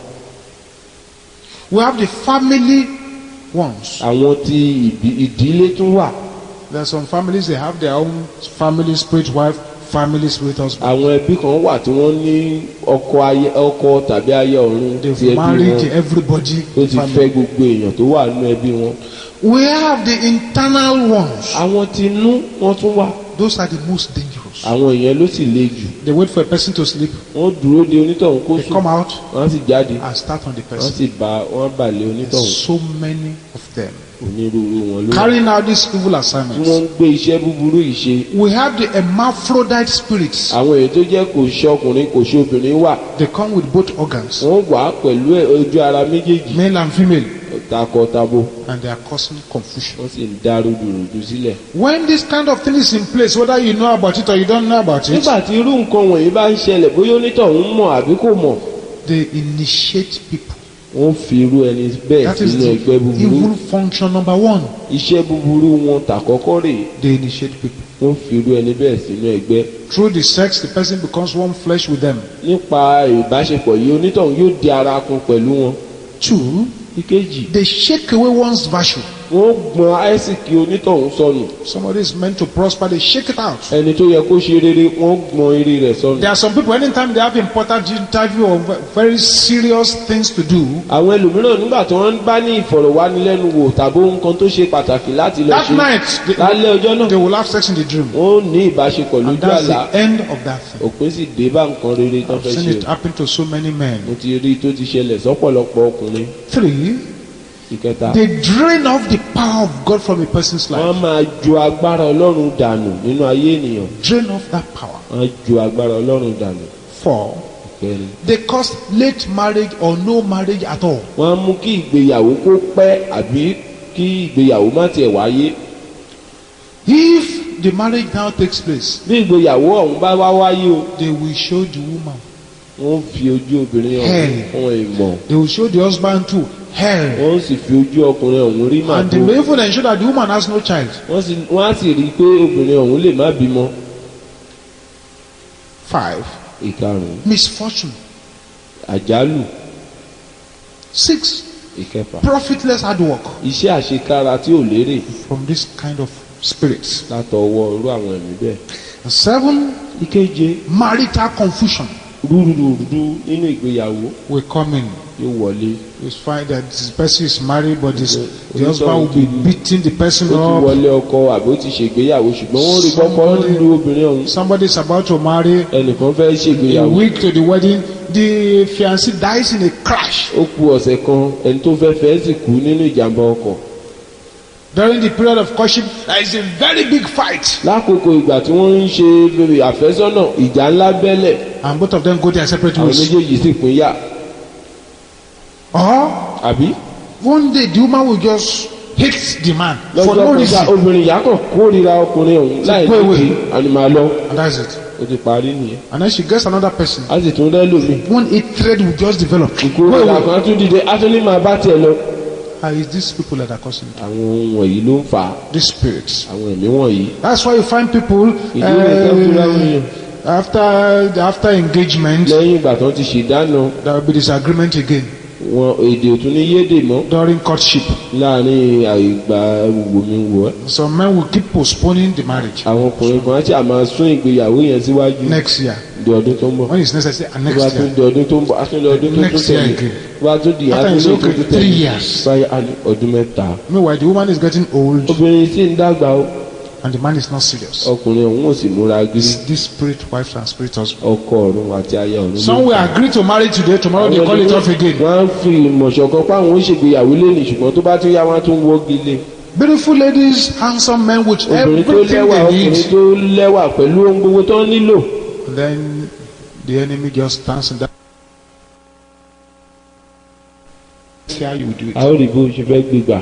We have the family ones. Àwọn tí ìbí- ìdílé tún wà. There are some families, they have their own family spirit wife, family spirit husband. Àwọn ẹbí kan wà tí wọ́n ní ọkọ ayé ọkọ tàbí aya ọ̀run ti They've ẹbí married wọn. everybody. Ó in ti family. fẹ́ gbogbo èèyàn tó wà nínú ẹbí wọn. We have the internal ones. Àwọn tinú wọ́n tún wà. Those are the most dangerous. Àwọn èèyàn ló sì le jù. They wait for a person to sleep. Wọ́n dúró de onítọ̀hún kó They sùn. come out Wọ́n sì jáde. and start on the Wọ́n person. sì bá wọ́n bà lé There's onítọ̀hún. so many of them Onírúurú wọn ló wà. carrying out these evil Tí wọ́n assignments. ń gbé iṣẹ́ búburú yìí ṣe. We have the hermaphrodite spirits. Àwọn èyí tó jẹ́ kò ṣe ọkùnrin kò ṣe obìnrin wà. They come with both organs, Wọ́n wà pẹ̀lú ẹ̀- ojú ara méjèèjì. male and female, Takọtabo. and they are causing confusion. Wọ́n sì ń dá rúdurùdu sílẹ̀. When this kind of thing is in place, whether you know about it or you don't know about it, Nígbà tí irú nǹkan wọ̀nyí bá ń ṣẹlẹ̀ bóyá onítọ̀hún mọ̀ àbí kò mọ̀. they initiate people. Wọ́n fi irú ẹni bẹ́ẹ̀ That is sínú the ẹgbẹ́ búburú. evil function number one. Iṣẹ́ búburú wọn tàkọ́kọ́ rèé. They initiate people. Wọ́n fi irú ẹni bẹ́ẹ̀ sínú ẹgbẹ́. Through the sex, the person becomes one flesh with them. Nípa ìbáṣepọ̀ yìí onítọ̀hún yóò di ara kun pẹ̀lú wọn. Two, Ìkejì, they shake away one's virtue. wọ́n gbọ́n àìsíkì onítọ̀hún sọnù. Somebody is meant to prosper, they shake it out. Ẹni tó yẹ kó ṣe rere wọ́n gbọ́n eré rẹ̀ sọnù. There are some people, anytime they have important interview or very serious things to do, Àwọn ẹlòmíràn nígbà tí wọ́n bá ní ìfọ̀rọ̀wánilẹ́nuwò tàbí ohun kan tó ṣe pàtàkì láti lọ that ṣe night, they, lálẹ́ ọjọ́ náà they will have sex in the dream. wọ́n ó ní ìbáṣepọ̀ And lójú that's àlá. the end of that thing. Òpin sì dé bá nǹkan rere tó I've fẹ́ seen ṣe. it happen to so many men. Mo ti rí i tó ti ṣẹlẹ̀ sọ́pọ̀lọpọ̀ ọkùnrin. Three, Ìkẹta, they drain off the power of God from a person's life. wọ́n máa ju agbára Ọlọ́run dànù nínú ayé ènìyàn. Drain off that power. Wọ́n ju agbára Ọlọ́run dànù. Four, Ìkẹrin, they cause late marriage or no marriage at all. wọ́n á mú kí ìgbéyàwó kó pẹ́ àbí kí ìgbéyàwó má tiẹ̀ wáyé. If the marriage now takes place, bí ìgbéyàwó ọ̀hún bá wá wáyé o. they will show the woman wọ́n fi ojú obìnrin ọ̀hún fún ìmọ̀. they will show the husband too hell, wọ́n sì fi ojú ọkùnrin ọ̀hún rí and they màbó. may even ensure that the woman has no child. wọ́n sì wọ́n á sì rí i pé obìnrin ọ̀hún lè má bímọ. Five, ìkarùn-ún misfortune. àjálù. Six, ìkẹfà profitless hard work iṣẹ́ àṣekára tí ò lérè from this kind of spirits. látọwọ́ irú àwọn ẹ̀mí bẹ́ẹ̀. And seven, ìkeje marital confusion rúdurùdu nínú ìgbéyàwó will come in. yóò wọlé. You find that this person is married, but this, Okay. the husband will be beating the person ó ti up. wọlé ọkọ àbí ó ti ṣègbéyàwó ṣùgbọ́n wọ́n rí kọ́kọ́ ń lu obìnrin ọ̀hún. Somebody is about to marry. ẹnìkan fẹ́ A ṣègbéyàwó. week to the wedding, the fiancé dies in a crash. ó ku ọ̀sẹ̀ kan ẹni tó fẹ́ fẹ́ sì kú nínú ìjàmbá ọkọ̀. During the period of courtship, there is a very big fight, lákòókò ìgbà tí wọ́n ń ṣe àfẹ́sọ́nà ìjà ńlá bẹ́lẹ̀ and both of them go their separate àwọn ways. méjèèjì sì pín yà. Or àbí one day the woman will just hate the man for lọ́jọ́ no kan reason, obìnrin ìyá kan kórìíra ọkùnrin ọ̀hún láì go away. ní kí àní máa lọ. and that's it. ó ti parí nìyẹn. And then she gets another person. a sì tún rẹ́ lómi. One hatred will just develop. ìkórìíra Wait, wait. kan tún dìde á tún ní máa bá tiẹ̀ lọ. Ah, it's these people that are causing it. àwọn ohun wọ̀nyí ló ń fà á. These spirits. àwọn ẹ̀mí wọ̀nyí. That's why you find people ìdí rẹ̀ kan fúnra wọn yẹn. uh, after after engagement, lẹ́yìn ìgbà tó ti ṣèdáná there will be disagreement again wọn èdè òtún ní yédè mọ́ during courtship. láàrin àìgbà wòmíwò ẹ́. Some men will keep postponing the marriage àwọn ọkùnrin kan á ṣe àmà sún ìgbéyàwó yẹn síwájú next year. di ọdún tó ń bọ̀. When it's necessary, and tó bá next tún year. di ọdún tó ń bọ̀ á tún di ọdún tó tún Next year tẹ̀lé. again. tó bá tún di After ọdún it's tó okay, tún three tẹ̀lé. years. báyìí á ní ọdún mẹ́ta. Meanwhile, the woman is getting old obìnrin sì ń dàgbà ó. and the man is not serious. ọkùnrin ọ̀hún ò sì múra gírí. It's this spirit wife and spirit husband. ọkọ ọ̀run àti aya ọ̀run. Some will agree to marry today, tomorrow they call it off again. wọ́n á fi ìmọ̀ṣọ̀kan páwọn ó ṣègbéyàwó lẹ́nu ṣùgbọ́n tó bá tún yá wọn á tún wọ́gi lé. Beautiful ladies, handsome men with obìnrin tó everything lẹ́wà they ọkùnrin need. tó lẹ́wà pẹ̀lú ohun gbogbo tó ń nílò. And then the enemy just stands in that. See how you do a it. ó rí bó ṣe fẹ́ gbégbà.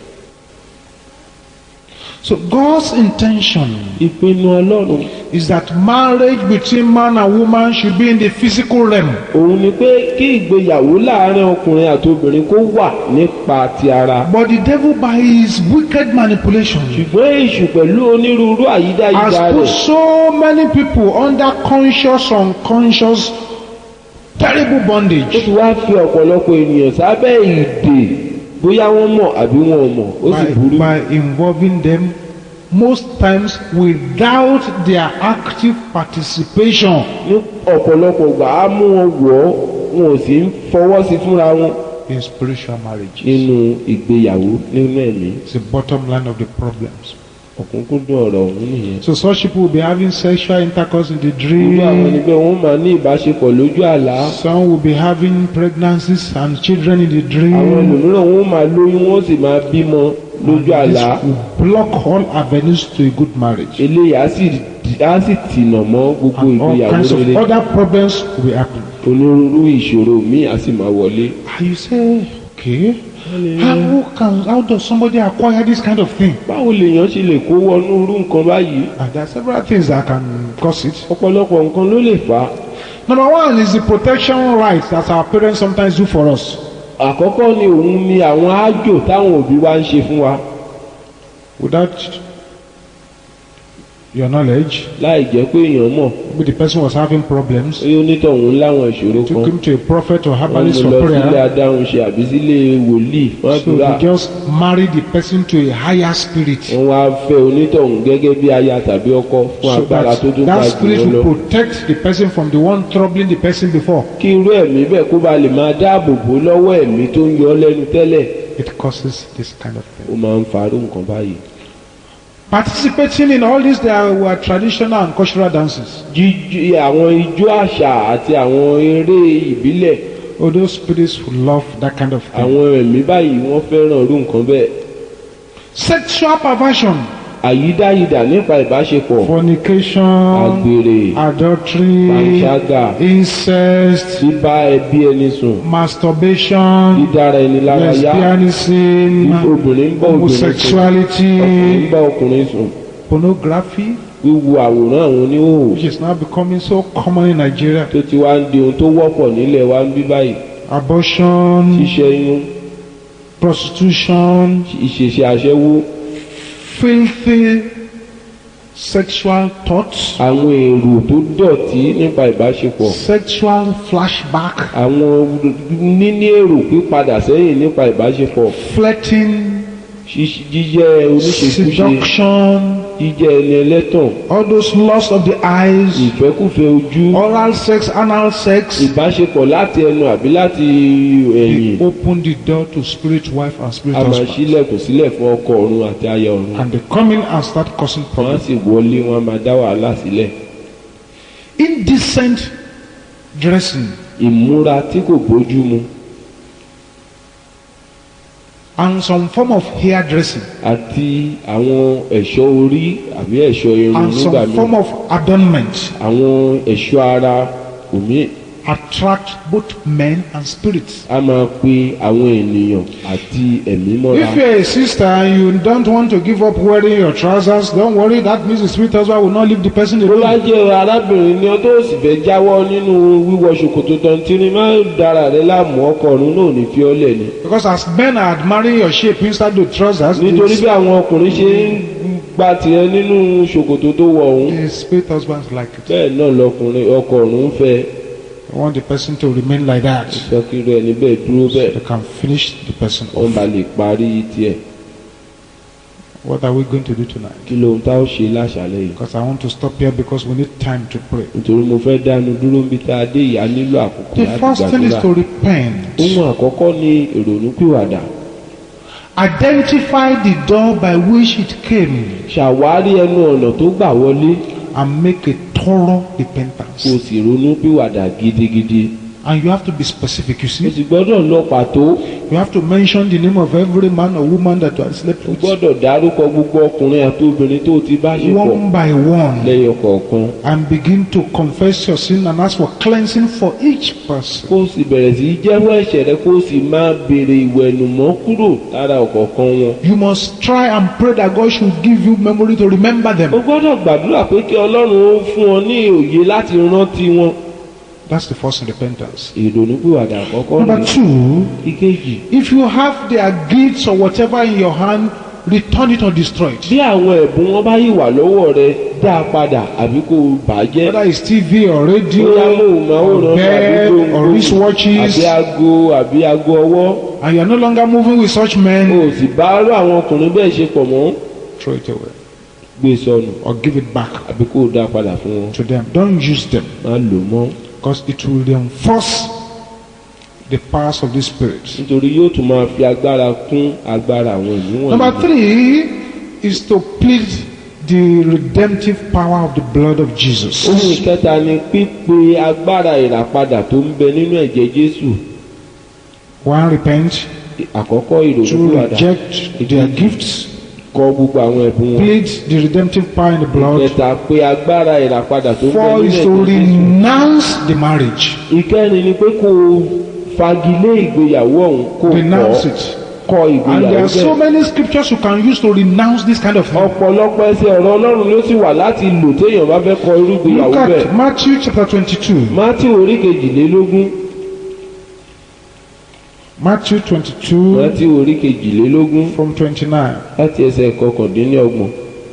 So God's intention ìpinnu ọlọ́run is that marriage between man and woman should be in the physical realm. òun ni pé kí ìgbéyàwó láàárín ọkùnrin àti obìnrin kó wà nípa ti ara. But the devil, by his wicked manipulation, ṣùgbọ́n èṣù pẹ̀lú onírúurú àyídáyídá has put rẹ̀ so many people under conscious, unconscious, terrible ó bondage ti wá fi ọ̀pọ̀lọpọ̀ ènìyàn sábẹ́ ìdè bóyá wọ́n mọ̀ àbí wọn ò mọ̀ ó sì by, burú. by involving them most times without their active participation ní ọ̀pọ̀lọpọ̀ gbà á mú wọn wọ̀ ọ́ wọn ò sì ń fọwọ́ sí fúnra wọn in spiritual marriage. nínú ìgbéyàwó nínú ẹ̀mí. It's the bottom line of the problems. ọ̀kúnkúndùn ọ̀rọ̀ ọ̀hún nìyẹn. So such people will be having sexual intercourse in the irú àwọn ẹni dream. bẹ́ẹ̀ wọ́n máa ní ìbáṣepọ̀ lójú àlá. Some will be having pregnancies and children in the àwọn dream. ẹlòmíràn wọ́n máa lóyún wọ́n sì máa bímọ lójú And àlá. this will block all avenues to a good marriage. eléyìí á sì á sì tìnà mọ́ gbogbo And all ìgbéyàwó kinds of rere. other problems will be happening. onírúurú ìṣòro míì á sì máa wọlé. And you say, okay, how can how does somebody acquire this kind of thing? báwo lèèyàn ṣe lè kó wọnú irú nǹkan báyìí. And there are several things that can cause it. ọ̀pọ̀lọpọ̀ nǹkan ló lè fà á. Number one is the protection rights that our parents sometimes do for us. àkọ́kọ́ ni òun ni àwọn ájò táwọn òbí wa ń ṣe fún wa. Without your knowledge, láì jẹ́ pé èèyàn mọ̀ maybe the person was having problems. pé onítọ̀hún láwọn ìṣòro Took kan. him to a prophet or wọ́n herbalist mú for lọ sílé prayer. adáhunṣe àbí sílé wòlíì wọ́n So àdúrà. he just married the person to a higher spirit. wọ́n wá fẹ́ onítọ̀hún gẹ́gẹ́ bí aya tàbí ọkọ fún So agbára tó that, tún that ga jù spirit wọ́n lọ. will protect the person from the one troubling the person before. kí irú ẹ̀mí bẹ́ẹ̀ kó ba lè máa dáàbò bò lọ́wọ́ ẹ̀mí tó ń yọ ọ́ lẹ́nu tẹ́lẹ̀. It causes this kind of ó thing. máa ń farú nǹkan báyìí. Participating in all these, there were traditional and cultural dances. jíjí àwọn ijó àṣà àti àwọn eré ìbílẹ̀. Oh, those spirits who love that kind of thing. àwọn ẹ̀mí báyìí wọ́n fẹ́ràn irú nǹkan bẹ́ẹ̀. Sexual perversion, àyídáyidà nípa ìbáṣepọ̀. fornication, àgbèrè. adultery, panṣágà. incest, bíbá ẹbí ẹni sùn. masturbation, dídára ẹni lára yá. lesbianism, obìnrin ń bá obìnrin sùn. homosexuality, ọkùnrin ń bá ọkùnrin sùn. pornography, wíwo àwòrán àwọn oníhòòhò which is now becoming so common in Nigeria, tó ti wá ń di ohun tó wọ́pọ̀ nílẹ̀ wa ń bí báyìí. abortion, ṣíṣẹ́yún, prostitution, ìṣẹ̀ṣẹ̀ aṣẹ́wó, filthy sexual thoughts, àwọn èrò tó dọ̀tí nípa ìbáṣepọ̀, sexual flashback, àwọn níní èrò pípadà sẹ́yìn nípa ìbáṣepọ̀, flirting, ṣíṣ- jíjẹ́ oníṣekúṣe, seduction, jíjẹ́ ẹni ẹlẹ́tàn, all those lusts of the eyes, ìfẹ́kùfẹ́ ojú, oral sex, anal sex. ìbáṣepọ̀ láti ẹnu àbí láti ẹ̀yìn. They open the door to spirit wife and spirit a máa husband. ṣílẹ̀kùn sílẹ̀ fún ọkọ ọ̀run àti aya ọ̀run. And they come in and start causing wọ́n á problems. sì wọlé, wọ́n á máa dá wàhálà sílẹ̀. Indecent dressing ìmúra tí kò bójú mu and some form of hair dressing àti àwọn ẹ̀ṣọ́ orí àbí ẹ̀ṣọ́ irun and nígbà some form míì, of adornment àwọn ẹ̀ṣọ́ ara òmíì attract both men and spirits. á máa pe àwọn ènìyàn àti ẹ̀mí mọ́ra. If you're a sister and you don't want to give up wearing your trousers, don't worry, that means the spirit husband will not leave the person tó bá alone. jẹ́ arábìnrin ni ọ tó sì fẹ́ jáwọ́ nínú wíwọ ṣòkòtò tọ̀ntìrì má dára rẹ láàmú, ọkọ ọ̀run náà ò ní fi ọ́ lẹ̀ ni. Because as men are admiring your shape inside the trousers, nítorí bí the, àwọn ọkùnrin ṣe ń gba tiẹ̀ nínú ṣòkòtò tó wọ̀ ọ̀hún, the spirit husbands like it. bẹ́ẹ̀ náà lọkùnrin ọkọ ọ̀run ń fẹ́ I want the person to remain like that fẹ́ kí irú ẹni bẹ́ẹ̀ dúró so bẹ́ẹ̀ they can finish the person wọ́n off. bá lè parí tiẹ̀. What are we going to do tonight? kí ló ń tá ó ṣe láṣálẹ́ yìí? Because I want to stop here because we need time to pray. nítorí mo fẹ́ dánu dúró níbi tá a dé ìyá nílò àkókò The láti first thing is gbàdúrà. to repent. ohun àkọ́kọ́ ni ìrònúpìwàdà. Identify the door by which it came ṣàwárí ẹnu ọ̀nà tó gbà wọlé and make a thorough kó o repentance. sì ronúpìwàdà gidigidi. And you have to be specific, you o see. sì gbọ́dọ̀ lọ pàtó. You have to mention the name of every man or woman that you have slept o with. gbọ́dọ̀ dárúkọ gbogbo ọkùnrin àti obìnrin tó o ti bá ṣe pọ̀ One by one. lẹ́yọ kọ̀ọ̀kan. And begin to confess your sin and ask for cleansing for each person. kó o sì bẹ̀rẹ̀ sí í jẹ́wọ́ ẹ̀ṣẹ̀ rẹ kó o sì máa béèrè ìwẹ̀nùmọ́ kúrò lára ọ̀kọ̀ọ̀kan wọn. You must try and pray that God should give you memory to remember o them. gbọ́dọ̀ gbàdúrà pé kí Ọlọ́run ó fún ọ ní òye láti rántí wọn. That's the first repentance. ìrònúpìwàdà àkọ́kọ́ Number ni. two, ìkejì, if you have their gifts or whatever in your hand, return it or destroy it. bí àwọn ẹ̀bùn wọn bá yìí wà lọ́wọ́ rẹ dá a padà àbí kó o bàjẹ́. Whether it's T V or radio bóyá móhùnmáwòrán or àbí bed gbòǹgbò or wristwatches, àbí aago àbí aago ọwọ́. and you are no longer moving with such o men, sì bá rú àwọn ọkùnrin bẹ́ẹ̀ ṣe pọ̀ mọ́. throw it away gbé sọnù or give it back àbí kó o dá a padà fún wọn. to them. Don't use them má lò mọ́ because it will reinforce the powers of the Spirit. nítorí yóò tún máa fi agbára kún agbára àwọn ìlú Number wọ̀nyí. three is to plead the redemptive power of the blood of Jesus. ohun ìkẹta ni pípe agbára ìràpadà tó ń bẹ nínú ẹ̀jẹ̀ Jésù. One, repent. àkọ́kọ́ Two, ìrònúpìwàdà. reject their gifts. kọ gbogbo àwọn ẹ̀bùn wọn. Plead the redemptive power in the blood. ìkẹta pé agbára ìràpadà tó ń bẹ Four nínú is to ẹ̀jẹ̀ Jésù. renounce the marriage. ìkẹrin ni pé kó o fagilé ìgbéyàwó ọ̀hún kó o Renounce kọ̀ it. kọ̀ And there ìgbéyàwó are so bẹ́ẹ̀. many scriptures you can use to renounce this kind of thing. ọ̀pọ̀lọpọ̀ ẹsẹ̀ ọ̀rọ̀ Ọlọ́run ló sì wà láti lò téèyàn bá fẹ́ kọ̀ irú ìgbéyàwó Look bẹ́ẹ̀. at Matthew chapter twenty-two. Mátíù orí kejìlélógún. Matthew twenty-two Mátíù orí kejìlélógún from twenty-nine. láti ẹsẹ̀ kọkàndínlọ́gbọ̀n.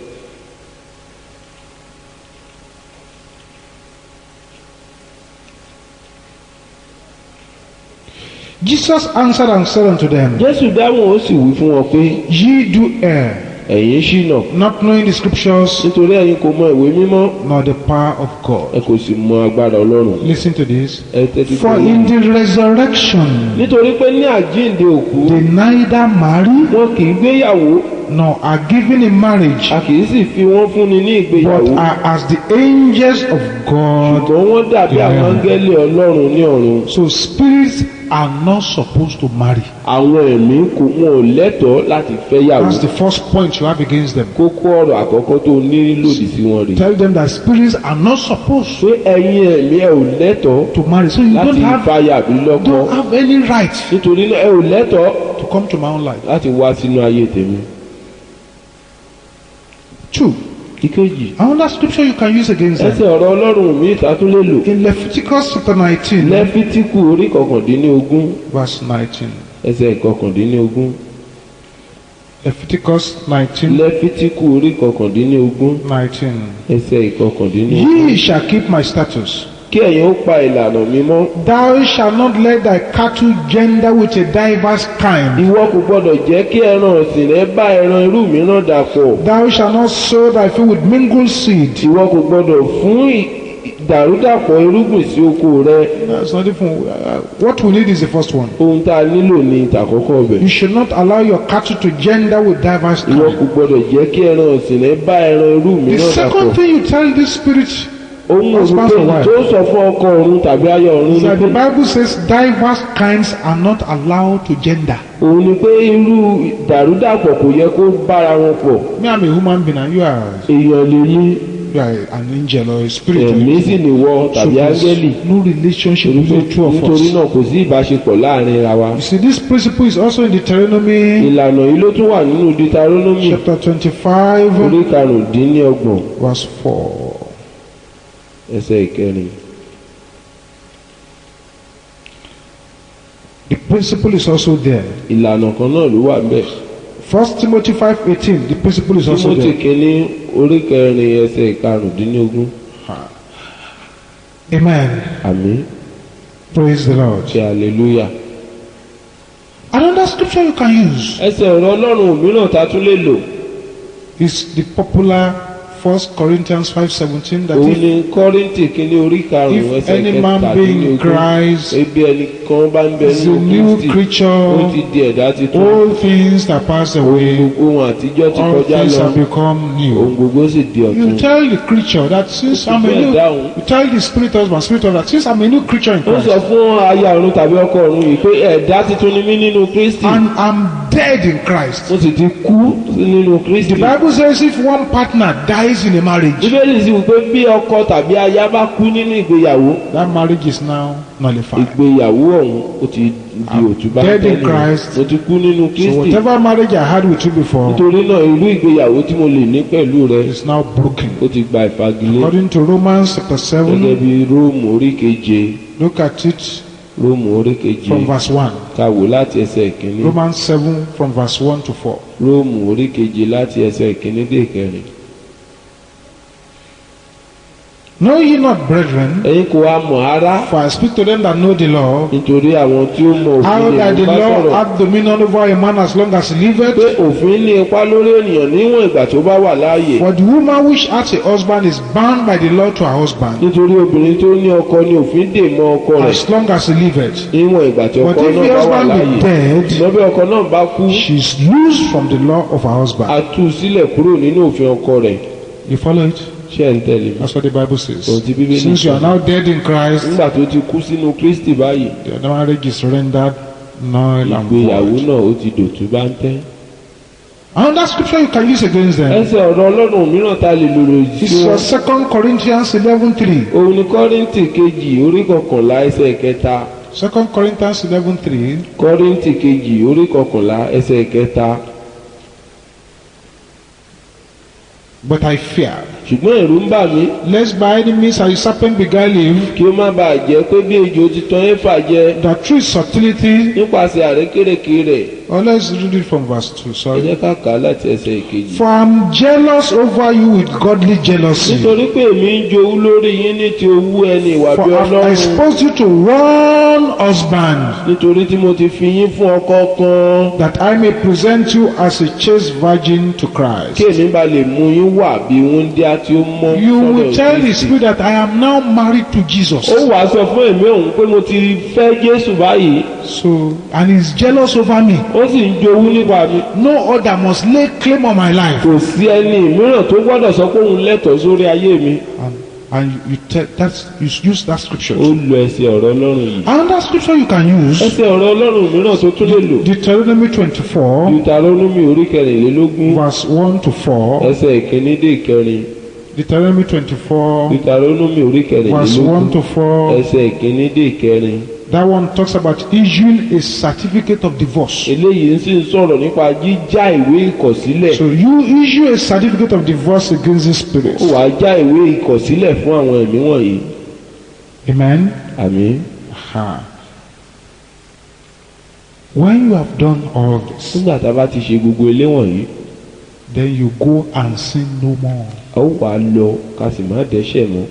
Jesus answered and said unto them, Jésù dáhùn ó sì wí fún wọn pé Ye do err, ẹ̀yin ṣìnà not knowing the scriptures nítorí ẹ̀yin kò mọ ìwé mímọ́ nor the power of God. ẹ kò sì mọ agbára Ọlọ́run. Listen to this. ẹ tẹ́tí For fún in mi. the resurrection nítorí pé ní àjíǹde òkú they neither marry wọn kì í gbéyàwó nor are given in marriage, a kì í sì fi wọ́n fúnni ní but ìgbéyàwó are as the angels of God. ṣùgbọ́n wọ́n dàbí àwọn Yeah. áńgẹ́lì Ọlọ́run ní ọ̀run. So spirits are not supposed to marry. àwọn ẹ̀mí kò wọn ò lẹ́tọ̀ọ́ láti fẹ́yàwó. That's the first point you have against them. kókó ọ̀rọ̀ àkọ́kọ́ tó ní lòdì sí wọn rèé. Tell them that spirits are not supposed pé ẹ̀yin ẹ̀mí ẹ ò lẹ́tọ̀ọ́ to marry. So you láti don't have fàyà bí lọ́kọ. don't have any right nítorí náà ẹ ò lẹ́tọ̀ọ́ to come to my own life. láti wá sínú ayé tèmi. Two, ìkejì. Another scripture you can use against ẹsẹ̀ them. ọ̀rọ̀ ọlọ́run mi ìta tún lè lò. In Leviticus chapter nineteen, lẹ́fítíkù orí kọkàndínlógún verse nineteen. ẹsẹ̀ kọkàndínlógún. Leviticus nineteen, lẹ́fítíkù orí kọkàndínlógún nineteen. ẹsẹ̀ kọkàndínlógún. Ye shall keep my statutes. kí ẹ̀yin ó pa ìlànà mi mọ́. Thou shalt not let thy cattle gender with a diverse kind. ìwọ kò gbọdọ̀ jẹ́ kí ẹran ọ̀sìn rẹ bá ẹran irú mìíràn dàpọ̀. Thou shalt not sow thy field with mingled seed. ìwọ kò gbọdọ̀ fún ì- ìdàrúdàpọ̀ irúgbìn sí oko rẹ. That's not even. Uh, what we need is the first one. ohun tá a nílò ní ìtàkọ́kọ́ ọbẹ̀. You should not allow your cattle to gender with diverse ìwọ kind. kò gbọdọ̀ jẹ́ kí ẹran ọ̀sìn rẹ bá ẹran irú The mìíràn second dàpọ̀. thing you tell this spirit ohun husband òrùké and wife tó sọ fún ọkọ ọ̀run tàbí aya ọ̀run is ni that the pé Bible says diverse kinds are not allowed to gender. òun ni pé irú ìdàrúdàpọ̀ kò yẹ kó bára wọn pọ̀. Me, I'm a human being and you are, èèyàn lè ní you are an angel or a spirit. ẹ̀mí sì ní wọ So tàbí there's áńgẹ́lì. no relationship between the two of nítorí us. náà kò sí ìbáṣepọ̀ láàrin ra wa. You see, this principle is also in Deuteronomy ìlànà yìí ló tún wà nínú Deuteronomy chapter twenty-five, orí karùndínlọ́gbọ̀n verse four. ẹsẹ̀ ìkẹrin. The principle is also there. ìlànà kan náà ló wà bẹ́ẹ̀. First Timothy five eighteen. The principle is also Tímótì there. kínní orí kẹrin ẹsẹ̀ karùndínlógún. Amen. àmín. Praise the Lord. ṣe hallelujah. Another scripture you can use ẹsẹ̀ ọ̀rọ̀ ọlọ́run mìíràn tá a tún lè lò. is the popular First Corinthians five seventeen. That òun if, ni Kọ́ríńtì kínní orí karùn-ún if ẹsẹ̀ any man be in kẹtàdínlógún. Christ, ebi ẹnìkan bá ń bẹ is a nínú new Kristi ó creature. ti di ẹ̀dá titun. All things are passed away. ohun àtijọ́ ti All kọjá things lọ. have become ohun new. gbogbo sì di You ọ̀tun. tell the creature that since I'm a new, you tell the spirit husband, spirit husband, since I'm a new creature in ó sọ Christ fún aya ọ̀run tàbí ọkọ ọ̀run yìí pé ẹ̀dá titun ni mí nínú Kristi. and I'm dead in Christ. mo sì ti kú nínú Kristi. The Bible says if one partner dies in a marriage, Bíbélì sì wí pé bí ọkọ tàbí aya bá kú nínú ìgbéyàwó, that marriage is now nullified. ìgbéyàwó ọ̀hún ó ti di òtúbá dead in tẹ́lẹ̀. Christ. mo ti kú nínú So Kristi. whatever marriage I had with you before nítorí náà irú ìgbéyàwó tí mo lè ní pẹ̀lú rẹ is now broken. ó ti gba ìfagilé. According to Romans chapter gẹ́gẹ́ seven, bí Róòmù orí keje look at it Róòmù orí keje from verse one. ká wò láti ẹsẹ̀ ìkíní. Romans seven from verse one to four. Róòmù orí keje láti ẹsẹ̀ ìkíní dé ìkẹrin. Know ye not, brethren, ẹ̀yin kò wá mọ̀ ara for I speak to them that know the law, nítorí àwọn tí ó mọ how òfin that lè the bá law sọ̀rọ̀ hath dominion over a man as long as he pé liveth. òfin ní ipa lórí ènìyàn níwọ̀n ìgbà tó bá wà láàyè. For the woman which hath a husband is bound by the law to her husband, nítorí obìnrin tó ní ọkọ ní òfin dè mọ́ ọkọ rẹ̀ as long as he liveth. níwọ̀n ìgbà tí But ọkọ if náà the bá wà husband láàyè. be dead, lọ́bẹ̀ ọkọ náà bá kú she is loosed from the law of her husband. a tú u sílẹ̀ kúrò nínú òfin ọkọ rẹ̀. You follow it? ṣé ẹ̀ ń tẹ̀lé mi. That's what the Bible says. Ohun tí Bíbélì Since you sọ. are now dead in Christ, nígbà tó ti kú sínú Kristi báyìí the marriage is rendered null and ìgbéyàwó void. náà ó ti dòtú bá ń tẹ́. Another scripture you can use against them ẹsẹ̀ ọ̀rọ̀ ọlọ́run mìíràn tá a lè lò lòdì is sí uh, wọn. Second Corinthians eleven three. òun ni Kọ́ríńtì kejì orí kọkànlá ẹsẹ̀ kẹta. Second Corinthians eleven three. Kọ́ríńtì kejì orí kọkànlá ẹsẹ̀ kẹta. But I fear, ṣùgbọ́n ẹ̀rù ń bà mí lest by any means a serpent beguile you, kí ó má bàa jẹ́ pé bí ejò ti tan Éfà jẹ that through subtlety, nípasẹ̀ àrékérekè rẹ̀. or let's read it from verse two, ẹ sorry. jẹ́ ká kà á láti ẹsẹ̀ ìkejì. For I'm jealous over you with godly jealousy. nítorí pé èmi ń jowú lórí yín ní ti owú ẹni ìwà For bí I've Ọlọ́run. exposed you to one husband, nítorí tí mo ti fi yín fún ọkọ kan that I may present you as a chaste virgin to Christ. kí èmi bá lè mú yín wà bí wúńdíá tí ó mọ́ You sọ́dọ̀ will tell the Kristi. Spirit that I am now married to Jesus. ó wàá sọ fún èmi òun pé mo ti fẹ́ Jésù báyìí So, and he's jealous over me. ó sì ń jowú nípa mi. No other must lay claim on my life. kò sí ẹni mìíràn tó gbọ́dọ̀ sọ pé òun lẹ́tọ̀ọ́ sórí ayé mi. And, and you tell that's you use that scripture. ó lo ẹsẹ̀ ọ̀rọ̀ Ọlọ́run yìí. Another scripture you can use, ẹsẹ̀ ọ̀rọ̀ Ọlọ́run mìíràn tó tún lè lò. Deuteronomy twenty-four, Deuteronomy orí kẹrìnlélógún verse one to four. ẹsẹ̀ ìkíní dé ìkẹrin. Deuteronomy twenty-four, Deuteronomy orí verse one kẹrìnlélógún to four. ẹsẹ̀ ìkíní dé ìkẹrin. That one talks about issuing a certificate of divorce. eléyìí sì ń sọ̀rọ̀ nípa jíjá ìwé ìkọ̀sílẹ̀. So you issue a certificate of divorce against these spirits. ó wàá já ìwé ìkọ̀sílẹ̀ fún àwọn ẹ̀mí wọ̀nyí. Amen. àmín. Aha. When you have done all this, nígbà tá a bá ti ṣe gbogbo ilé wọ̀nyí, then you go and sin no more. a ó wàá lọ ká sì má dẹ́ṣẹ̀ mọ́.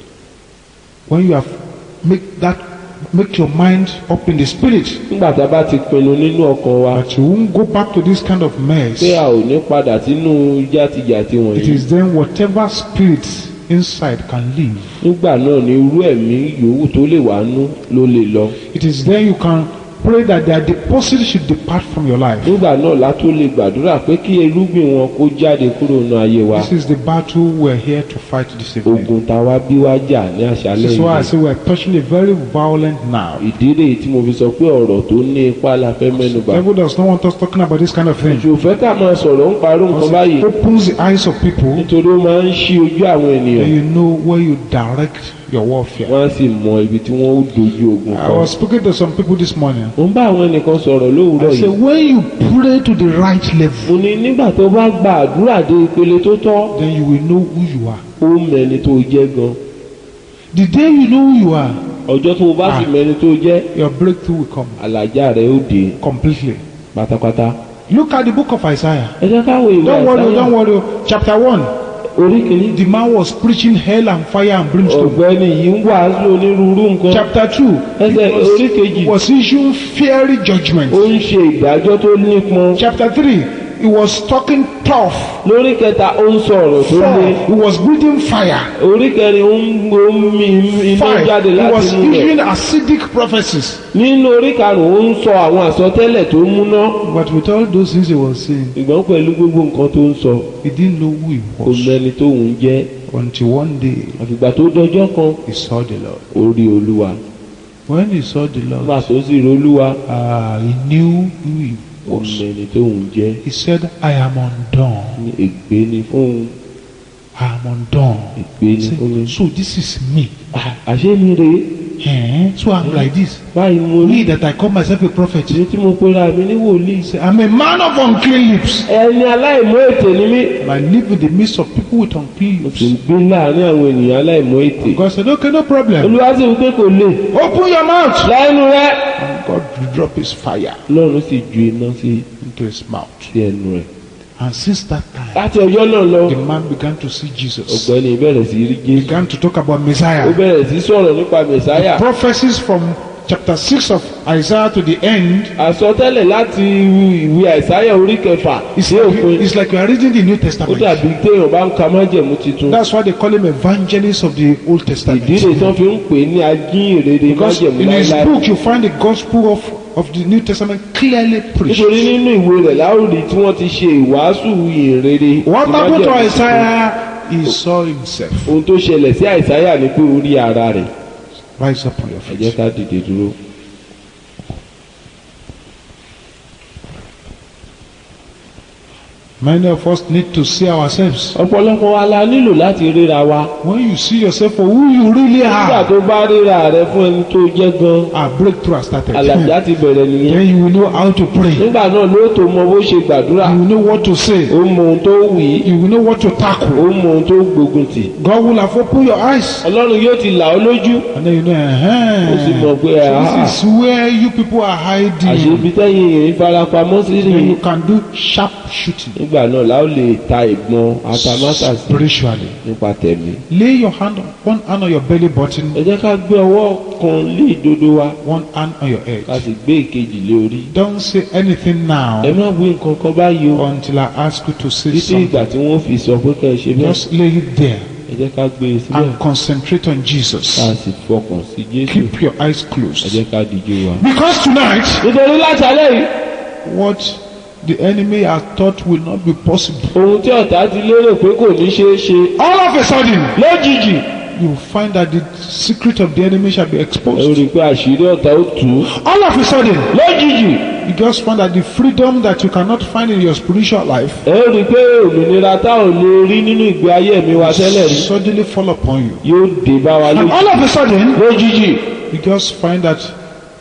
When you have make that make your mind up in the spirit nígbà tá a bá ti pinnu nínú ọkàn wa that you won't go back to this kind of mess, pé a ò ní padà sínú játijàti it wọ̀nyí, is then whatever spirit inside can leave. nígbà náà ni irú ẹ̀mí yòówù tó lè wá nú ló lè lọ. It is then you can pray that their deposit should depart from your life. nígbà náà la tó lè gbàdúrà pé kí irúgbìn wọn kó jáde kúrò nínú ayé wa. This is the battle we're here to fight this evening. ogun táwa bí wá jà ní àṣálẹ́ This is why I yìí. say we're touching a very violent now. ìdí rèé tí mo fi sọ pé ọ̀rọ̀ tó ní ipá la fẹ́ mẹ́nu bà. Devil does not want us talking about this kind of thing. òṣùfẹ́ ká máa sọ̀rọ̀ ń parọ́ nǹkan Because báyìí it opens the eyes of people, nítorí ó máa ń ṣí ojú àwọn ènìyàn. then you know where you direct your warfare. wọ́n á sì mọ ibi tí wọ́n ó dojú ogun I kọ. was speaking to some people this morning. mo ń bá àwọn ẹnìkan sọ̀rọ̀ lówùúrọ̀ I say, yìí. when you pray to the right level, mo ní nígbà tó bá gba àdúrà dé ìpele tó tọ́, then you will know who you are. ó mẹ́ni tó jẹ́ gan. The day you know who you are, ọjọ́ tó o bá sì Ah. mẹ́ni tó jẹ́, your breakthrough will come àlàjá rẹ̀ ó dé completely. pátápátá. Look at the book of Isaiah. ẹ jẹ́ ká wo ìwé Don't worry, Àìsáyà don't worry. Chapter one, orí kìíní. the man was preaching hell and fire and brimstone. ọ̀gbẹ́ni yìí ń wàásù onírúurú nǹkan. Chapter two, ẹsẹ̀ orí kejì he was issuing fiery judgment. ó ń ṣe ìdájọ́ tó nípọn. Chapter three, he was talking tough. lórí kẹta ó ń sọ ọ̀rọ̀ tó Four, le. he was breathing fire. orí kẹrin ó ń ó ń mi iná Five, jáde he láti was inú rẹ̀. issuing acidic prophecies. nínú orí karùn-ún ó ń sọ àwọn àsọtẹ́lẹ̀ tó múná. But with all those things he was saying, ìgbọ́n pẹ̀lú gbogbo nǹkan tó ń sọ he didn't know who he kò was mẹ́ni tó ń jẹ́. until one day àfìgbà tó dọjọ́ kan he saw the Lord. ó rí olúwa. When he saw the nígbà Lord, tó sì rí olúwa uh, he knew who he ó was. mẹ́ni tó ń jẹ́. He said, I am undone. ní ègbé ni fún I am undone. ègbé ni fún mi. So this is me. Ah, àṣé mi rèé Eh? So I'm like this. báyìí mo Me rí that I call myself a prophet. èyí tí mo pera mi ní wòlíì. Say, I'm a man of unclean lips. ẹni aláìmọ́ ètè ni mí. And I live in the midst of people with unclean mo sì ń lips. gbé láàrin àwọn ènìyàn aláìmọ́ ètè. God said, okay, no problem. olúwa sì wípé kò lè. Open your mouth. lẹ́nu rẹ̀. And God will drop his fire lọ́run sì ju iná sí into his mouth. sí ẹnu rẹ̀. And since that time, láti ọjọ́ náà lọ the man began to see Jesus. ọ̀gbẹ́ni bẹ̀rẹ̀ sí rí He jésù. began to talk about ó Messiah. bẹ̀rẹ̀ sí sọ̀rọ̀ nípa mẹ̀sáyà. Prophecies from chapter six of Isaiah to the end. àsọtẹ́lẹ̀ láti ìwé àìsáyà orí kẹfà It's sí like, òpin. it's like you are reading the New ó Testament. dàbí téèyàn bá ń ka májẹ̀mú titun. That's why they call him evangelist of the Old Testament. ìdílé tán fi ń pè ní ajíhìnrere Because májẹ̀mú in his láíláí. book you find the gospel of, of the New Testament clearly preached. nítorí nínú ìwé rẹ̀ láòrì tí wọ́n ti ṣe ìwàásù ìhìnrere. What ti happened to májẹ̀mú Isaiah? He saw himself. titun. ohun tó ṣẹlẹ̀ sí àìsáyà ni pé ó rí ara rẹ̀. Rise up on your ẹ jẹ́ feet. ká dìde dúró. Many of us need to see ourselves. ọ̀pọ̀lọpọ̀ wa la nílò láti ríra wa. When you see yourself for who you really nígbà are, tó bá ríra rẹ fún ẹni tó jẹ́ gan, our breakthrough has started. àlàjá ti bẹ̀rẹ̀ nìyẹn. Then you will know how to pray. nígbà náà ló tó mọ bó ṣe gbàdúrà. You will know what to say. ó mọ ohun tó wí. You will know what to ó tackle. mọ ohun tó gbógun tì. God will have opened your eyes. ọlọ́run yóò ti là ọ́ lójú. And then you know, ó sì mọ̀ uh-huh. pé ah, This is where you people are hiding. àṣebi tẹ́yìn èyí farapamọ́ sí Then rí. you can do sharp shooting nígbà náà la ó lè ta ìbọn atamátàsí spiritually. nípa tẹ̀mí. Lay your hand, one hand on your belly button, ẹ jẹ́ ká gbé ọwọ́ kan lé ìdodo wa one hand on your ká head. sì gbé ìkejì lé orí. Don't say anything now ẹ má wí nǹkan kan báyìí o until I ask you to say títí ìgbà something. tí wọ́n fi sọ pé kẹ́ ẹ ṣe bẹ́ẹ̀. Just lay it there ẹ jẹ́ ká gbé e sílẹ̀ and concentrate on Jesus. ká sì fọkàn sí Jésù. Keep your eyes ẹ closed. jẹ́ ká díjú wa. Because tonight, nítorí láti alẹ́ yìí what the enemy has thought will not be possible, ohun tí ọ̀tá ti lérò pé kò ní ṣeé ṣe all of a sudden, lójijì you will find that the secret of the enemy shall be ẹ exposed. rí i pé àṣírí ọ̀tá ó tú All of a sudden, lójijì you just find that the freedom that you cannot find in your spiritual life ẹ rí i pé òmìnira tá ò lè rí nínú ìgbé ayé mi wa tẹ́lẹ̀ rí suddenly fall upon you. yóò dé bá wa And lójijì all of a sudden, lójijì you just find that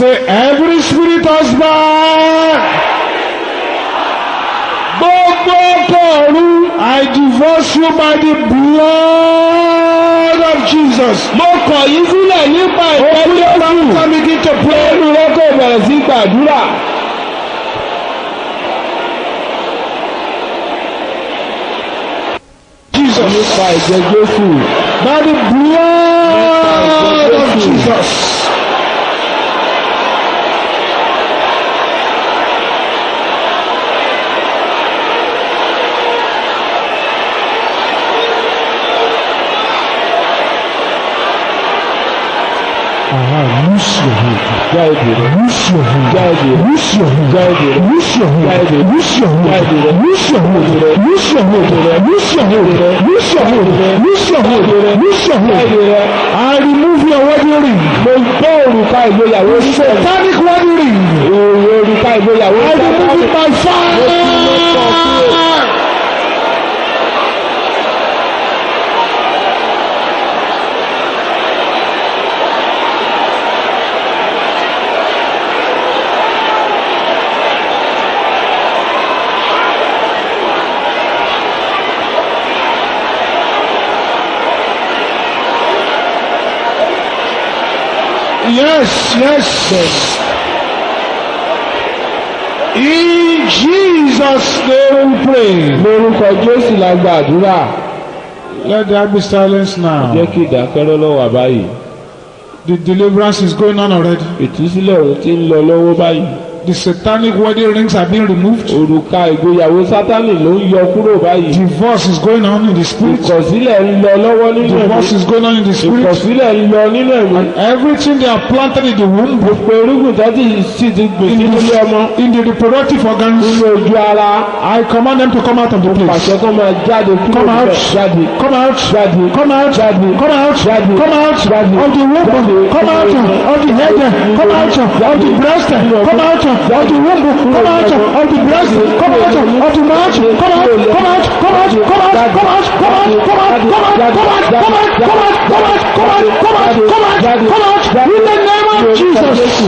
Say, every spirit husband. Gbogbo ọkọ̀ọ̀rú. I divorce you by the blood of Jesus. Mo kọ̀ yín sílẹ̀ nípa ìfẹ́ Jésù. Come begin to pray. Olú rẹ kò bẹ̀rẹ̀ sí gbàdúrà. Jesus. Nípa ìfẹ́ Jésù. By the blood of Jesus. Aha, loose your hold. Jáde rẹ̀. Loose your hold. Jáde rẹ̀. Loose your hold. Jáde rẹ̀. Loose your hold. Jáde rẹ̀. Loose your hold. Jáde rẹ̀. Loose your hold. Loose your hold. Loose your hold. Loose your hold. Loose your hold. Loose your hold. Jáde rẹ̀. I remove your wedding ring. Mo gbọ́ òrùka ìgbéyàwó sísẹ̀. Satanic wedding ring. Òrùka ìgbéyàwó I remove it by fire. Yes, yes. In Jesus' name we pray. Lórúkọ Jésù la gbàdúrà. Let there be silence now. Jẹ́ kí ìdákẹ́rọ́ lọ wà báyìí. The deliverance is going on already. Ìtúsílẹ̀ òun ti ń lọ lọ́wọ́ báyìí. The satanic wedding rings are being removed. Òrùka ìgbéyàwó Sátánì ló ń yọ kúrò báyìí. Divorce is going on in the spirit. Ìkọ̀sílẹ̀ ń lọ lọ́wọ́ nínú ẹ̀mí. Divorce is going on in the spirit. Ìkọ̀sílẹ̀ ń lọ nínú ẹ̀mí. And everything they have planted in the womb, Gbogbo irúgbìn tó ti sì ti gbìn sínú ilé ọmọ. in the reproductive organs, Nínú ojú ara. I command them to come out of the place. Pàṣẹ kó máa jáde kúrò Come out. níbẹ̀. Jáde. Come out. Jáde. Come out. Jáde. Come out. Jáde. Come out Jáde. of the womb. Come out of the head. Come out of the breast. Come out of the womb. Come out of the breast. Come out of the mouth. Come out. Come out. Come out. Come out. Come out. Come out. Come out. Come out. Come out. Come out. Come out. Come out. Come out. Come out. Come out. Come out. In the name of Jesus.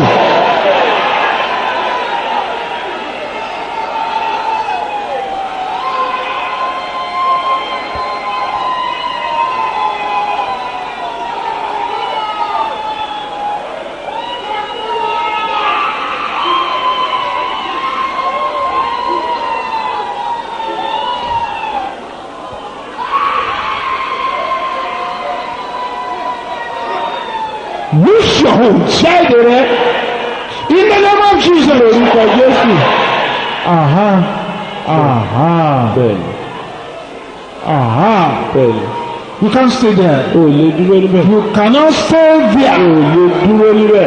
Loose your hold. Jáde rẹ̀. In the name of Jesus. Lórúkọ Jésù. Aha. Aha. Bẹ́ẹ̀ni. Aha. Bẹ́ẹ̀ni. You can't stay there. O lè dúró níbẹ̀. You cannot stay O there. lè dúró níbẹ̀.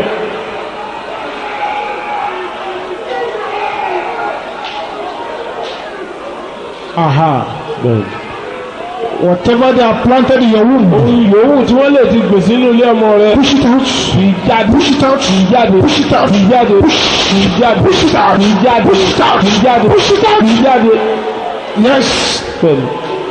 Aha. Bẹ́ẹ̀ni. Whatever they have planted in your womb, Ohun yòówù tí wọ́n lè ti gbìn sínú ilé ọmọ rẹ. push it out. Kì í jáde. Push it out. Kì í jáde. Push it out. Kì í jáde. Push. Kì í jáde. Push it out. Kì í jáde. Push it out. Kì í jáde. Push it out. Kì í jáde. Yes. Bẹ́ẹ̀ni.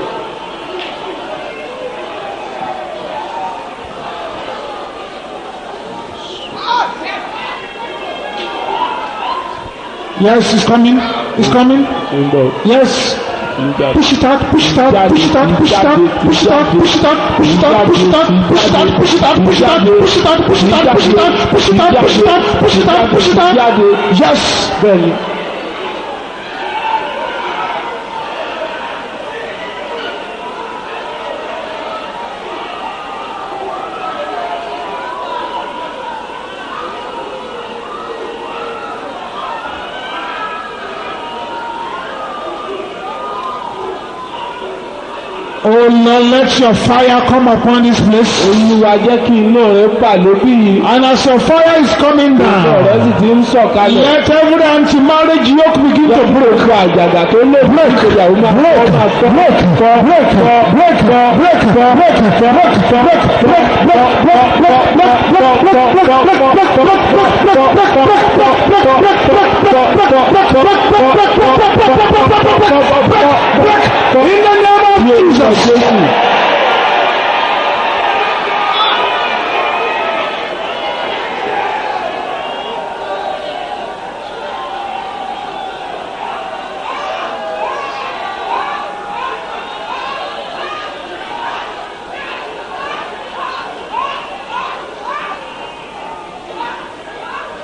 Yes, it's coming. It's coming. Ń bọ̀. Yes. Kì í jáde. Push it out. Push it out. Push it out. Push it out. Push it out. Push it out. Push it out. Push it out. Push it out. Push it out. Push it out. Push it out. Push it out. Push it out. Push it out. Push it out. Push it out. Push it out. Jáde. Yes. Bẹ́ẹ̀ni. Oh Lord, let your fire come upon this place. Olúwa jẹ́ kí iná rẹ̀ bà lóbí yìí. And as your fire is coming Iná rẹ̀ sì down, ti ń sọ̀kalẹ̀. let every anti-marriage yoke begin to break. Gbogbo àjàgà tó lè bí ìgbéyàwó máa Break, kọ́ máa kọ́. break, break, break, break, break, break, break, break, in the name of Jesus.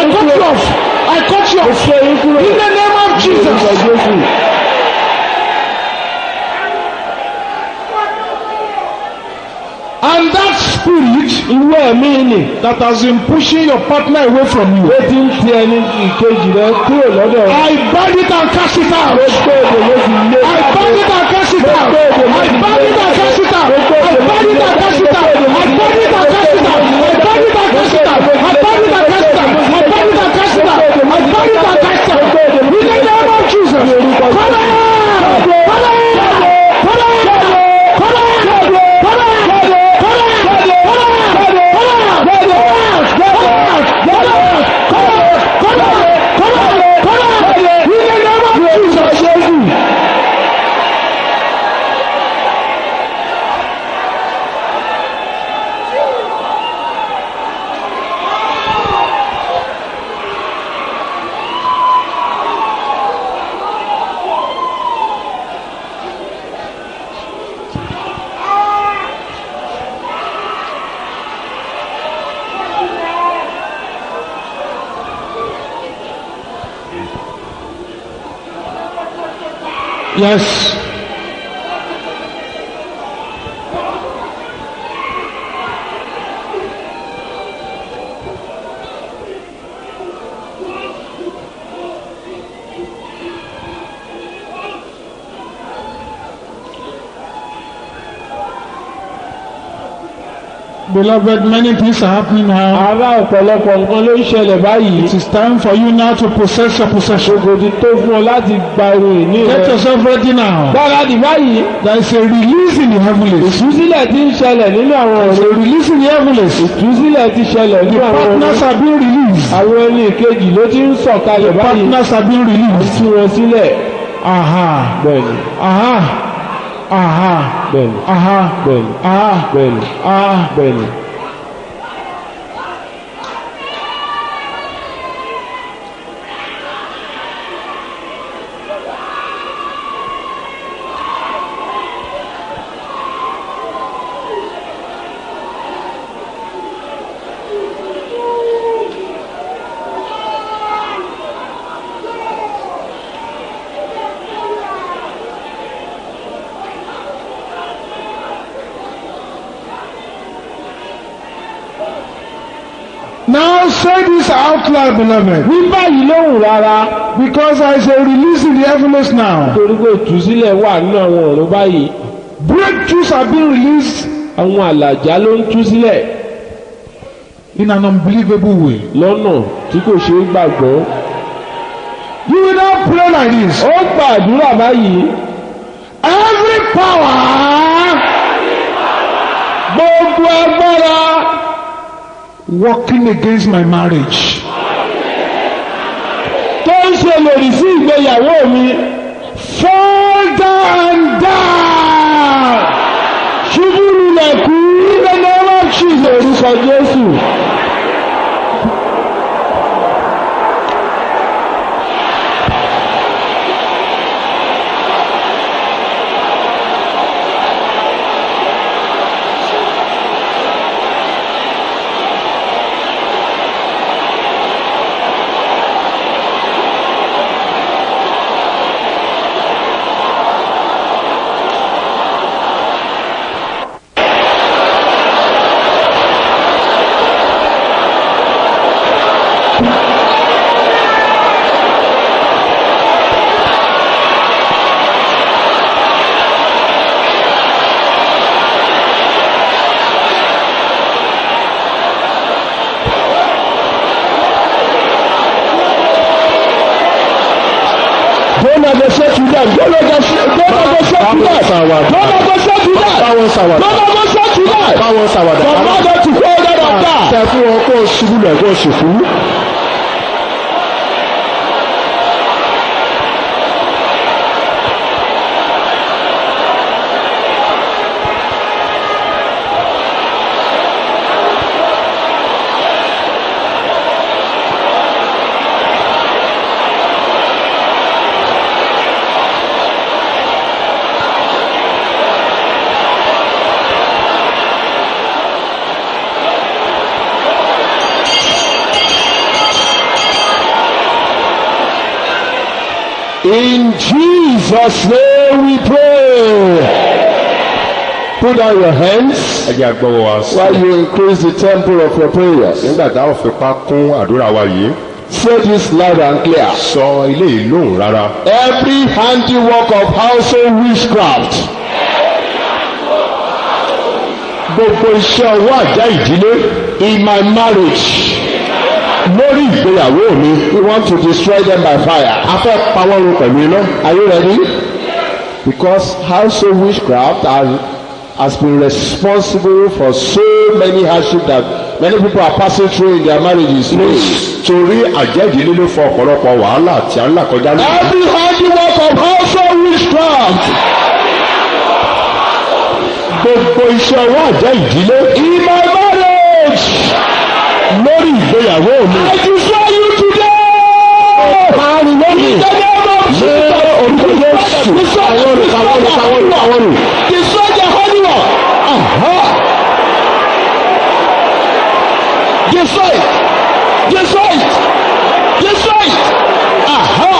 I cut you off. I cut you off. In the name of Jesus. And that spirit ìwé ẹ̀mí ni that has been pushing your partner away from you, ó ti ń ti ẹni ìkejì rẹ kúrò lọ́dọ̀ rẹ. I bind it and cast it out. gbogbo èdè ló ti lé. I bind it and cast it out. I bind it and cast it out. I bind it and cast it out. I bind it and cast it out. I bind it and cast it out. I bind it and cast it out. I bind it and cast it out. I bind it and cast it out. In the name of Jesus. Come on! Come on! Come on! Yes. Beloved, many things are happening now. Ará ọ̀pọ̀lọpọ̀ nǹkan ló ń ṣẹlẹ̀ báyìí. It is time for you now to possess your possession. Ògòdì tó fún ọ láti gba irun ìní rẹ. Get yourself ready now. Gbáradì báyìí. There is a release in the heavens. Ìtúsílẹ̀ ti ń ṣẹlẹ̀ nínú àwọn There is ọ̀rọ̀. a release in the heavens. Ìtúsílẹ̀ ti ṣẹlẹ̀ The nínú àwọn ọ̀rọ̀. partners are being released. Àwọn ẹni ìkejì ló ti ń sọ̀kalẹ̀ báyìí. Partners are being released. Tú wọn sílẹ̀. Aha. Bẹ́ẹ̀ni. Aha. Aha. Bẹ́ẹ̀ni. Aha. Bẹ́ẹ̀ni. Aha. Bẹ́ẹ̀ni. Aha. Bẹ́ẹ̀ni. say this out loud, beloved. Wí báyìí lóhùn rárá. Because there is a release in the heavens now. Torí pé ìtúsílẹ̀ wà nínú àwọn ọ̀run báyìí. Breakthroughs are being released. Àwọn àlàjá ló ń tú sílẹ̀. In an unbelievable way. Lọ́nà tí kò ṣe é gbàgbọ́. You will not pray like this. Ó gbàdúrà báyìí. Every power. Gbogbo agbára. Working against my marriage. Tó ń ṣe lòdì sí ìgbéyàwó mi. Fall down, down. Ṣubú lulẹ̀ kú. In the name of Jesus. Orúkọ Jésù. Don't negotiate with them. Don't negotiate. Don't negotiate with them. Don't negotiate with them. Báwọn ṣàwàdà. Don't negotiate with them. Báwọn ṣàwàdà. Command them to hold them on that. Ṣé fún wọn kó o ṣubú lẹ̀ kó o ṣùkú? In Jesus' name we pray. Put down your hands ẹ jẹ́ agbọ́wọ́ wa sí. while you increase the tempo of your prayers. nígbà tá a fipá kún àdúrà wa yìí. Say this loud and clear. sọ ilé yìí lóhùn rárá. Every handiwork of household witchcraft. Gbogbo iṣẹ́ ọwọ́ àjá ìdílé in my marriage. Lórí ìgbéyàwó mi. We want to destroy them by fire. a fẹ́ pa wọ́n run pẹ̀lú iná. Are you ready? Because household witchcraft has, has been responsible for so many hardships that many people are passing through in their marriages. torí àjẹ́jìlé ló fọ ọ̀pọ̀lọpọ̀ wàhálà tí a ń là kọjá lónìí. Every handiwork of household witchcraft. gbogbo iṣẹ́ ọwọ́ àjẹ́ ìdílé. In my marriage. lórí ìgbéyàwó mi. I destroy you today. Pààrọ̀ lónìí. In the name of Jesus. orúkọ Jésù. àwọn olù àwọn olù àwọn olù àwọn olù. Destroy the handiwork. Aha. Destroy it. Destroy it. Destroy it. Aha.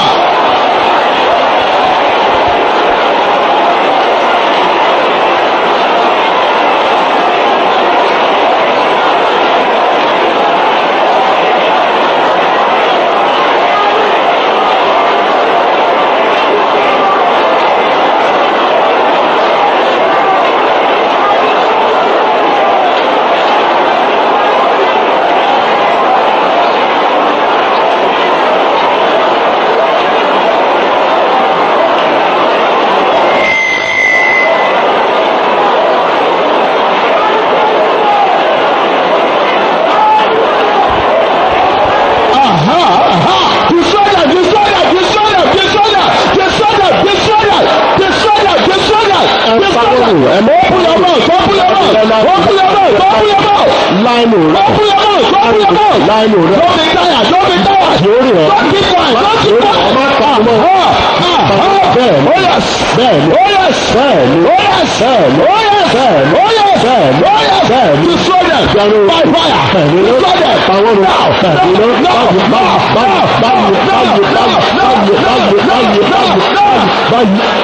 láìlò rẹ. láìlò rẹ. Don't be tired. Don't be tired. yóò rìn ọ́. Don't keep quiet. Don't keep quiet. ọmọ àtàkùn náà. bẹ́ẹ̀ ni. Oh yes. bẹ́ẹ̀ ni. Oh yes. bẹ́ẹ̀ ni. Oh yes. bẹ́ẹ̀ ni. Oh yes. bẹ́ẹ̀ ni. Oh yes. bẹ́ẹ̀ ni. Oh yes. bẹ́ẹ̀ ni. Destroy them. Jẹ́nu. By fire. bẹ́ẹ̀ ni. Destroy them. àwọn ọ̀rọ̀. Now. bẹ́ẹ̀ ni. No. báyìí No. báyìí báyìí báyìí báyìí báyìí báyìí báyìí báyìí báyìí báyìí.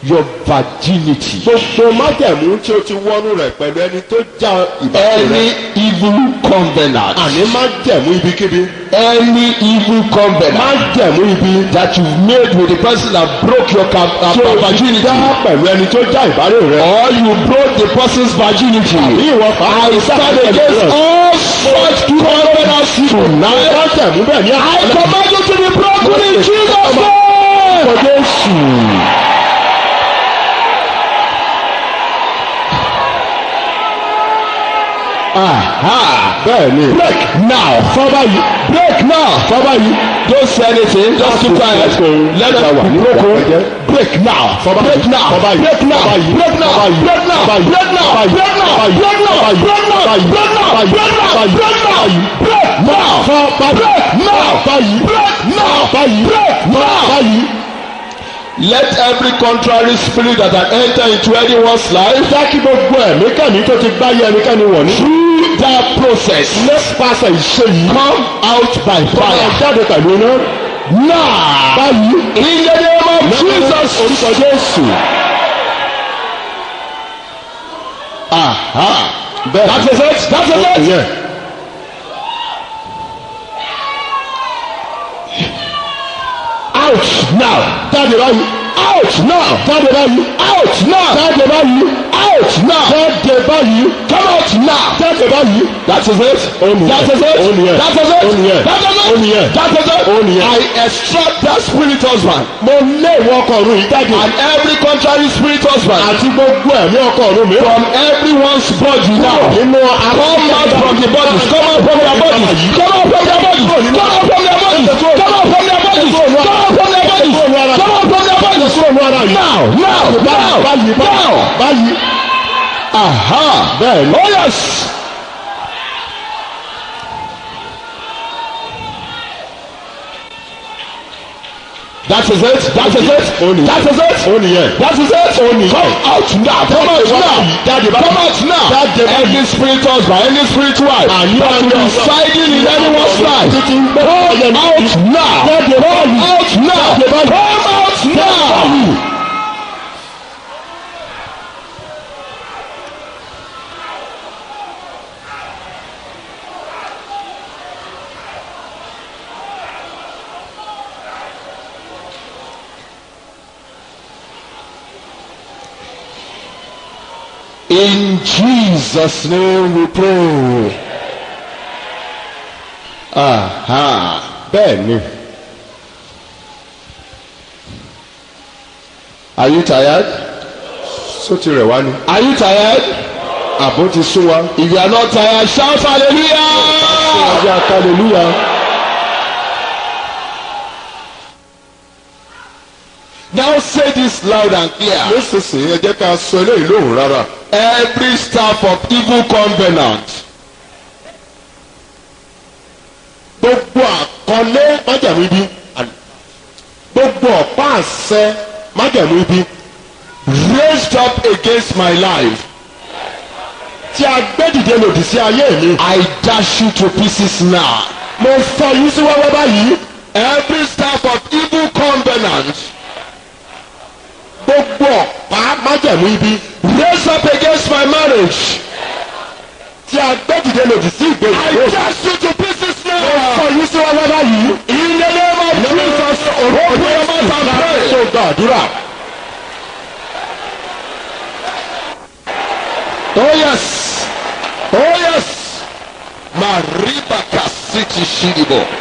your virginity. gbogbo májẹ̀mú tí o ti wọnú rẹ̀ pẹ̀lú ẹni tó já ìbáṣe Any rẹ̀. evil covenant. àní májẹ̀mú ibikíbi. Any evil covenant májẹ̀mú ibi. that you've made with the person that broke your cap- uh, tí o ti virginity. dá pẹ̀lú ẹni tó já ìbárè rẹ̀. Or you broke the person's virginity. bí ìwọ fà á I stand against all such covenants tonight. májẹ̀mú bẹ́ẹ̀ ni I command you to be broken in Jesus' name. àkọ́kọ́ Jésù. Aha. bẹ́ẹ̀ ni. Break now. Father, you break now. Father, you don't say anything. Just keep quiet. Let them be broken. Break now. Break now. Break now. Break now. Break now. Break now. Break now. Break now. Break now. Break now. Break now. Break now. Break now. Break now. Break now. Break now. Let every contrary spirit that had entered into anyone's life, jẹ́ kí gbogbo ẹ̀mí kẹ́mi tó ti gbáyé ẹnikẹ́ni wọ̀ ní. through that process, nípasẹ̀ ìṣe yìí. come out by máa fire. jáde pẹ̀lú iná. Now, báyìí. in the name of Jesus. orúkọ Jésù. Aha. bẹ́ẹ̀ That is it. That is it. ìyẹn. Out now. jáde báyìí. Out now. jáde báyìí. Out now. jáde báyìí. Out now. jáde báyìí. Come out now. jáde báyìí. That is it. Only That is it. Only it. That is it. Only it. That is it. Only it. That is it. Only it. I extract that spirit husband mo lé ìwọ ọkọ ọ̀run yìí jáde. and every contrary spirit husband àti gbogbo ẹ̀mí ọkọ ọ̀run mi. from everyone's body now. nínú Come out from the bodies. Come out from their bodies. Come out from their bodies. Come out from their bodies. Come out from their bodies. Come out from their bodies. Come out from their bodies. Now, now, now, báyìí now. báyìí. Aha. bẹ́ẹ̀ ni. Oh yes. That is it. That is it. Only That is it. ó nìyẹn. That is it. Only Come out now. Come out now. jáde báyìí. Come out now. Jáde báyìí. Any spirit husband, any spirit wife Àní that ọjọ́ is residing in anyone's life, títí ń gbé come ọjọ́ ní- out now. jáde báyìí. Come out now. Jáde báyìí. Come out now. In Jesus' name we pray. Aha. bẹ́ẹ̀ ni. Are you tired? só ti rẹ̀ wá ni. Are you tired? àbó ti sún wa. If you are not tired, shout hallelujah. ọjà hallelujah. Now say this loud and clear. nísinsìnyí ẹ jẹ́ ká sọ eléyìí lóhùn rárá. Every staff of evil covenant gbogbo àkọlé májàmú ibi. gbogbo ọ̀pá àṣẹ májàmú ibi. raised up against my life, tí a gbé dìde lòdì sí ayé mi. I dash you to pieces now. mo fọ́ yín sí wẹ́wẹ́ báyìí. Every staff of evil covenant gbogbo ọ̀pá májàmú ibi. raised up against my marriage, tí a gbé dìde lòdì sí I ìgbéyàwó. dash you to pieces mo now. fọ́ yín sí wẹ́wẹ́ báyìí. In the name of Jesus, open your mouth and pray. tó gbàdúrà. Oh yes, oh yes. Mariba kasiti shidibo.